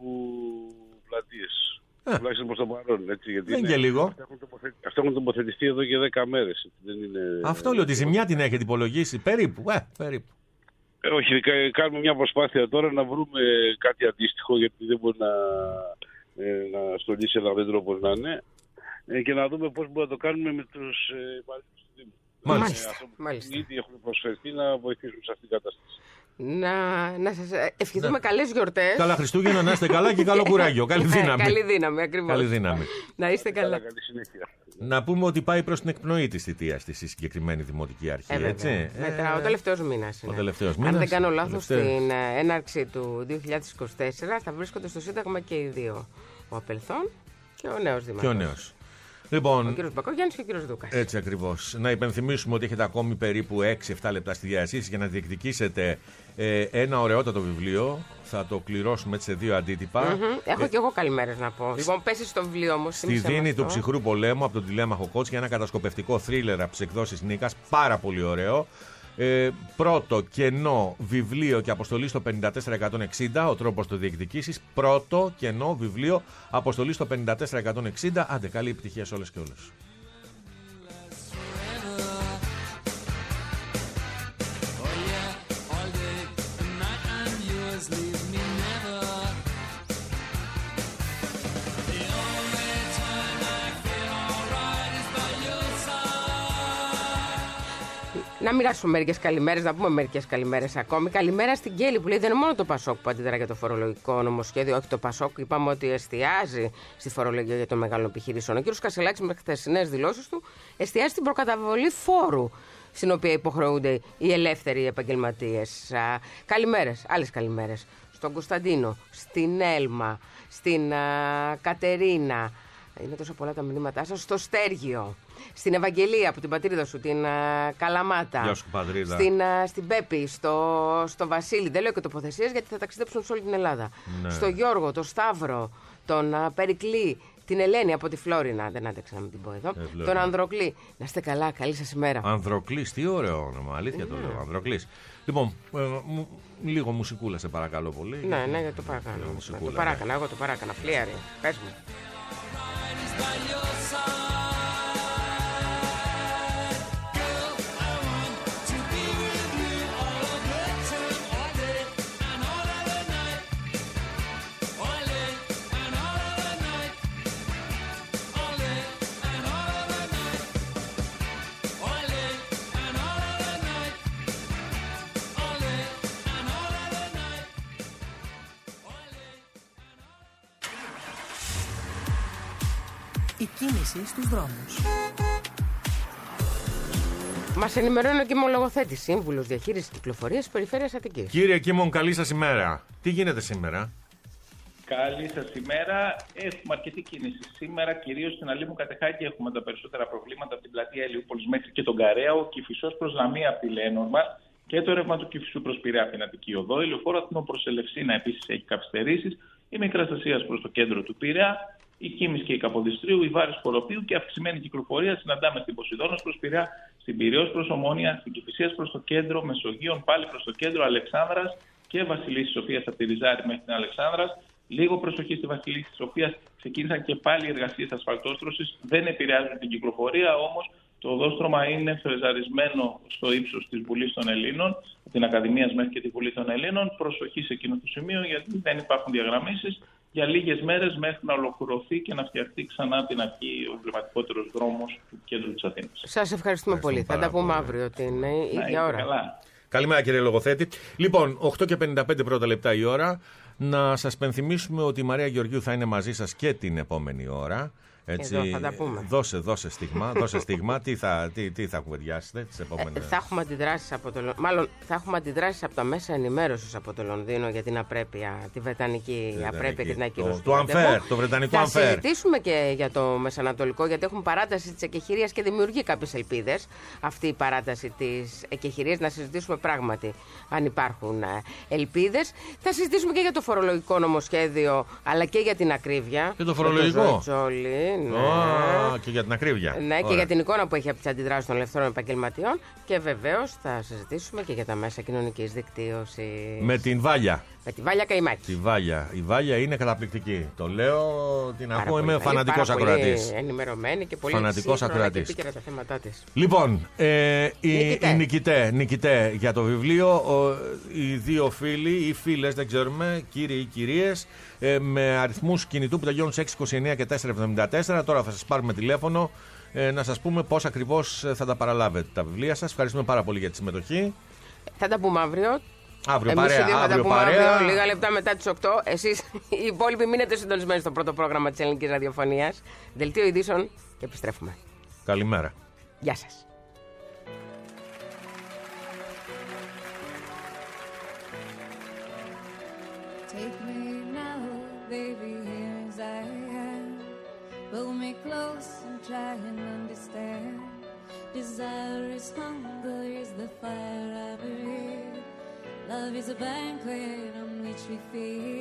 πλατείες. Τουλάχιστον προς το παρόν. Έτσι, γιατί δεν είναι και λίγο. Αυτό έχουν τοποθετηθεί εδώ και δέκα μέρες. Δεν είναι... Αυτό λέω, τη ζημιά την έχετε υπολογίσει περίπου. Ε, περίπου. Ε, όχι, κάνουμε μια προσπάθεια τώρα να βρούμε κάτι αντίστοιχο, γιατί δεν μπορεί να, ε, να στολίσει ένα δέντρο όπως να είναι, ε, και να δούμε πώς μπορούμε να το κάνουμε με τους υπαλλήλους του Δήμου. Μάλιστα. Ε, Μάλιστα. Ήδη έχουν προσφερθεί να βοηθήσουν σε αυτήν την κατάσταση. Να, να σας ευχηθούμε ναι. καλές γιορτές. Καλά Χριστούγεννα, να είστε καλά και καλό κουράγιο. Καλή δύναμη. Καλή δύναμη, ακριβώς. Καλή δύναμη. Να είστε καλά. καλά καλή συνέχεια. Να πούμε ότι πάει προς την εκπνοή της θητείας της η συγκεκριμένη δημοτική αρχή. Ε, έτσι. Μετρά, ε, ο τελευταίος μήνας. Ο τελευταίος μήνας. Αν δεν κάνω λάθος, στην έναρξη του δύο χιλιάδες είκοσι τέσσερα θα βρίσκονται στο Σύνταγμα και οι δύο. Ο Απελθόν και ο νέος Δήμαρχος. Και ο νέος. Λοιπόν, ο κύριος Μπακογιάννης και ο κύριος Δούκας. Έτσι ακριβώς. Να υπενθυμίσουμε ότι έχετε ακόμη περίπου έξι εφτά λεπτά στη διασύση για να διεκδικήσετε ε, ένα ωραιότατο βιβλίο. Θα το κληρώσουμε έτσι σε δύο αντίτυπα. Mm-hmm. Έχω ε, και εγώ καλημέρες να πω. Λοιπόν, πέσει στο βιβλίο όμως. Στη δίνη του ψυχρού πολέμου από τον Τηλέμαχο Κότς για ένα κατασκοπευτικό θρίλερ από τις εκδόσεις Νίκας. Πάρα πολύ ωραίο. Ε, πρώτο κενό βιβλίο και αποστολή στο πενήντα τέσσερα εκατόν εξήντα, ο τρόπος το διεκδικήσεις. Πρώτο κενό βιβλίο, αποστολή στο πενήντα τέσσερα εκατόν εξήντα. Άντε, καλή επιτυχία σε όλες και όλες. Να μοιράσουμε μερικές καλημέρες, να πούμε μερικές καλημέρες ακόμη. Καλημέρα στην Κέλλη που λέει: δεν είναι μόνο το Πασόκ που αντιδρά για το φορολογικό νομοσχέδιο, όχι το Πασόκ. Είπαμε ότι εστιάζει στη φορολογία για των μεγάλων επιχειρήσεων. Ο κ. Κασελάκης με χθεσινές δηλώσεις του εστιάζει στην προκαταβολή φόρου, στην οποία υποχρεούνται οι ελεύθεροι επαγγελματίες. Καλημέρες, άλλες καλημέρες. Στον Κωνσταντίνο, στην Έλμα, στην α, Κατερίνα. Είναι τόσο πολλά τα μηνύματά σας. Στο Στέργιο, στην Ευαγγελία από την πατρίδα σου, την α, Καλαμάτα. Γεια σου, πατρίδα. Στην, α, στην Πέπη, στο, στο Βασίλη. Δεν λέω και τοποθεσίες γιατί θα ταξιδέψουν σε όλη την Ελλάδα. Ναι. Στο Γιώργο, τον Σταύρο, τον α, Περικλή, την Ελένη από τη Φλόρινα. Δεν άντεξα να μην την πω εδώ. Ε, τον Ανδροκλή. Να είστε καλά, καλή σας ημέρα. Ανδροκλής, τι ωραίο όνομα. Αλήθεια yeah. το λέω. Ανδροκλής. Λοιπόν, ε, μου, λίγο μουσικούλα σε παρακαλώ πολύ. Ναι, ναι, ναι, το παρακάνω. Ναι, το παράκανα, εγώ το παράκανα. Φλίαρη, πες μου. Η κίνηση στους δρόμους. Μας ενημερώνει ο κειμολογοθέτης, σύμβουλος διαχείρισης κυκλοφορίας Περιφέρειας Αττικής. Κύριε Κίμων, καλή σας ημέρα. Τι γίνεται σήμερα? Καλή σας ημέρα. Έχουμε αρκετή κίνηση σήμερα, κυρίως στην Αλήμου Κατεχάκη έχουμε τα περισσότερα προβλήματα από την πλατεία Ελιούπολης μέχρι και τον Καρέαο, Κηφισός προς Λαμία από τη Λέnormand και το ρεύμα του Κηφισού προς Πειραιά από την Αττική Οδό. Η λεωφόρο Αθηνών προς Ελευσίνα επίσης έχει καθυστερήσεις. Η Μικραστασίας προς το κέντρο του Πειραιά. Η Κίμης και η Καποδιστρίου, η Βάρης Χοροπίου και αυξημένη κυκλοφορία συναντάμε στην Ποσειδώνος προς Πειραιά, στην Πειραιώς προς Ομόνια, στην Κηφισίας προς το κέντρο, Μεσογείων πάλι προς το κέντρο, Αλεξάνδρας και Βασιλίσσης Σοφίας από τη Ριζάρη μέχρι την Αλεξάνδρας. Λίγο προσοχή στη Βασιλίσσης Σοφίας, ξεκίνησαν και πάλι οι εργασίες ασφαλτόστρωσης, δεν επηρεάζουν την κυκλοφορία, όμως το οδόστρωμα είναι φρεζαρισμένο στο ύψος της Βουλής των Ελλήνων, από την Ακαδημίας μέχρι και τη Βουλή των Ελλήνων. Προσοχή σε εκείνο το σημείο, γιατί δεν υπάρχουν διαγραμμίσεις. Για λίγες μέρες μέχρι να ολοκληρωθεί και να φτιαχτεί ξανά την αρχή ο εμβληματικότερος δρόμος του κέντρου της Αθήνας. Σας ευχαριστούμε πολύ. Θα τα πούμε αύριο την ίδια ώρα. Καλά. Καλημέρα κύριε Λογοθέτη. Λοιπόν, οκτώ και πενήντα πέντε πρώτα λεπτά η ώρα. Να σας πενθυμίσουμε ότι η Μαρία Γεωργίου θα είναι μαζί σας και την επόμενη ώρα. Έτσι, εδώ θα τα πούμε. Δώσε, δώσε στίγμα. δώσε στίγμα. τι, θα, τι, τι θα κουβεντιάσετε τις επόμενες... Ε, θα έχουμε αντιδράσεις από το Μάλλον θα έχουμε αντιδράσεις από τα μέσα ενημέρωσης από το Λονδίνο για την απρέπεια, τη βρετανική Βρετανική. απρέπεια και την ακύρωση. Το, το Unfair, το βρετανικό θα Unfair. Θα συζητήσουμε και για το Μεσανατολικό, γιατί έχουμε παράταση της εκεχηρίας και δημιουργεί κάποιες ελπίδες αυτή η παράταση της εκεχηρίας. Να συζητήσουμε πράγματι αν υπάρχουν ελπίδες. Θα συζητήσουμε και για το φορολογικό νομοσχέδιο, αλλά και για την ακρίβεια. Και το φορολογικό. Ναι. Oh, και για την ακρίβεια. Ναι, Ωραία. Και για την εικόνα που έχει από τις αντιδράσεις των ελευθερών επαγγελματιών. Και βεβαίως θα συζητήσουμε και για τα μέσα κοινωνικής δικτύωσης. Με την Βάλια. Με τη Βάλια Καϊμάκη. Τη Βάλια. Η Βάλια είναι καταπληκτική. Το λέω, την ακούω, είμαι φανατικός ακροατής. Ενημερωμένη και πολύ φανατικός ακροατής. Και επίκαιρα τα θέματά της. Λοιπόν, ε, η Νικητέ, Νικητέ για το βιβλίο, ο, οι δύο φίλοι ή φίλες, δεν ξέρουμε, κύριοι ή κυρίες, ε, με αριθμούς κινητού που τελειώνουν σε έξι είκοσι εννέα και τετρακόσια εβδομήντα τέσσερα. Τώρα θα σας πάρουμε τηλέφωνο ε, να σας πούμε πώς ακριβώς θα τα παραλάβετε τα βιβλία σας. Ευχαριστούμε πάρα πολύ για τη συμμετοχή. Θα τα πούμε αύριο. Αύριο Εμείς παρέα, οι δύο θα αύριο τα πούμε παρέα. αύριο, λίγα λεπτά μετά τις οκτώ. Εσείς οι υπόλοιποι μείνετε συντονισμένοι στο πρώτο πρόγραμμα της Ελληνικής Ραδιοφωνίας. Δελτίο ειδήσεων και επιστρέφουμε. Καλημέρα. Γεια σας. Take me now, baby, here as I am. Pull me close and try and understand. Desire is hunger, is the fire I breathe. Love is a banquet on which we feed.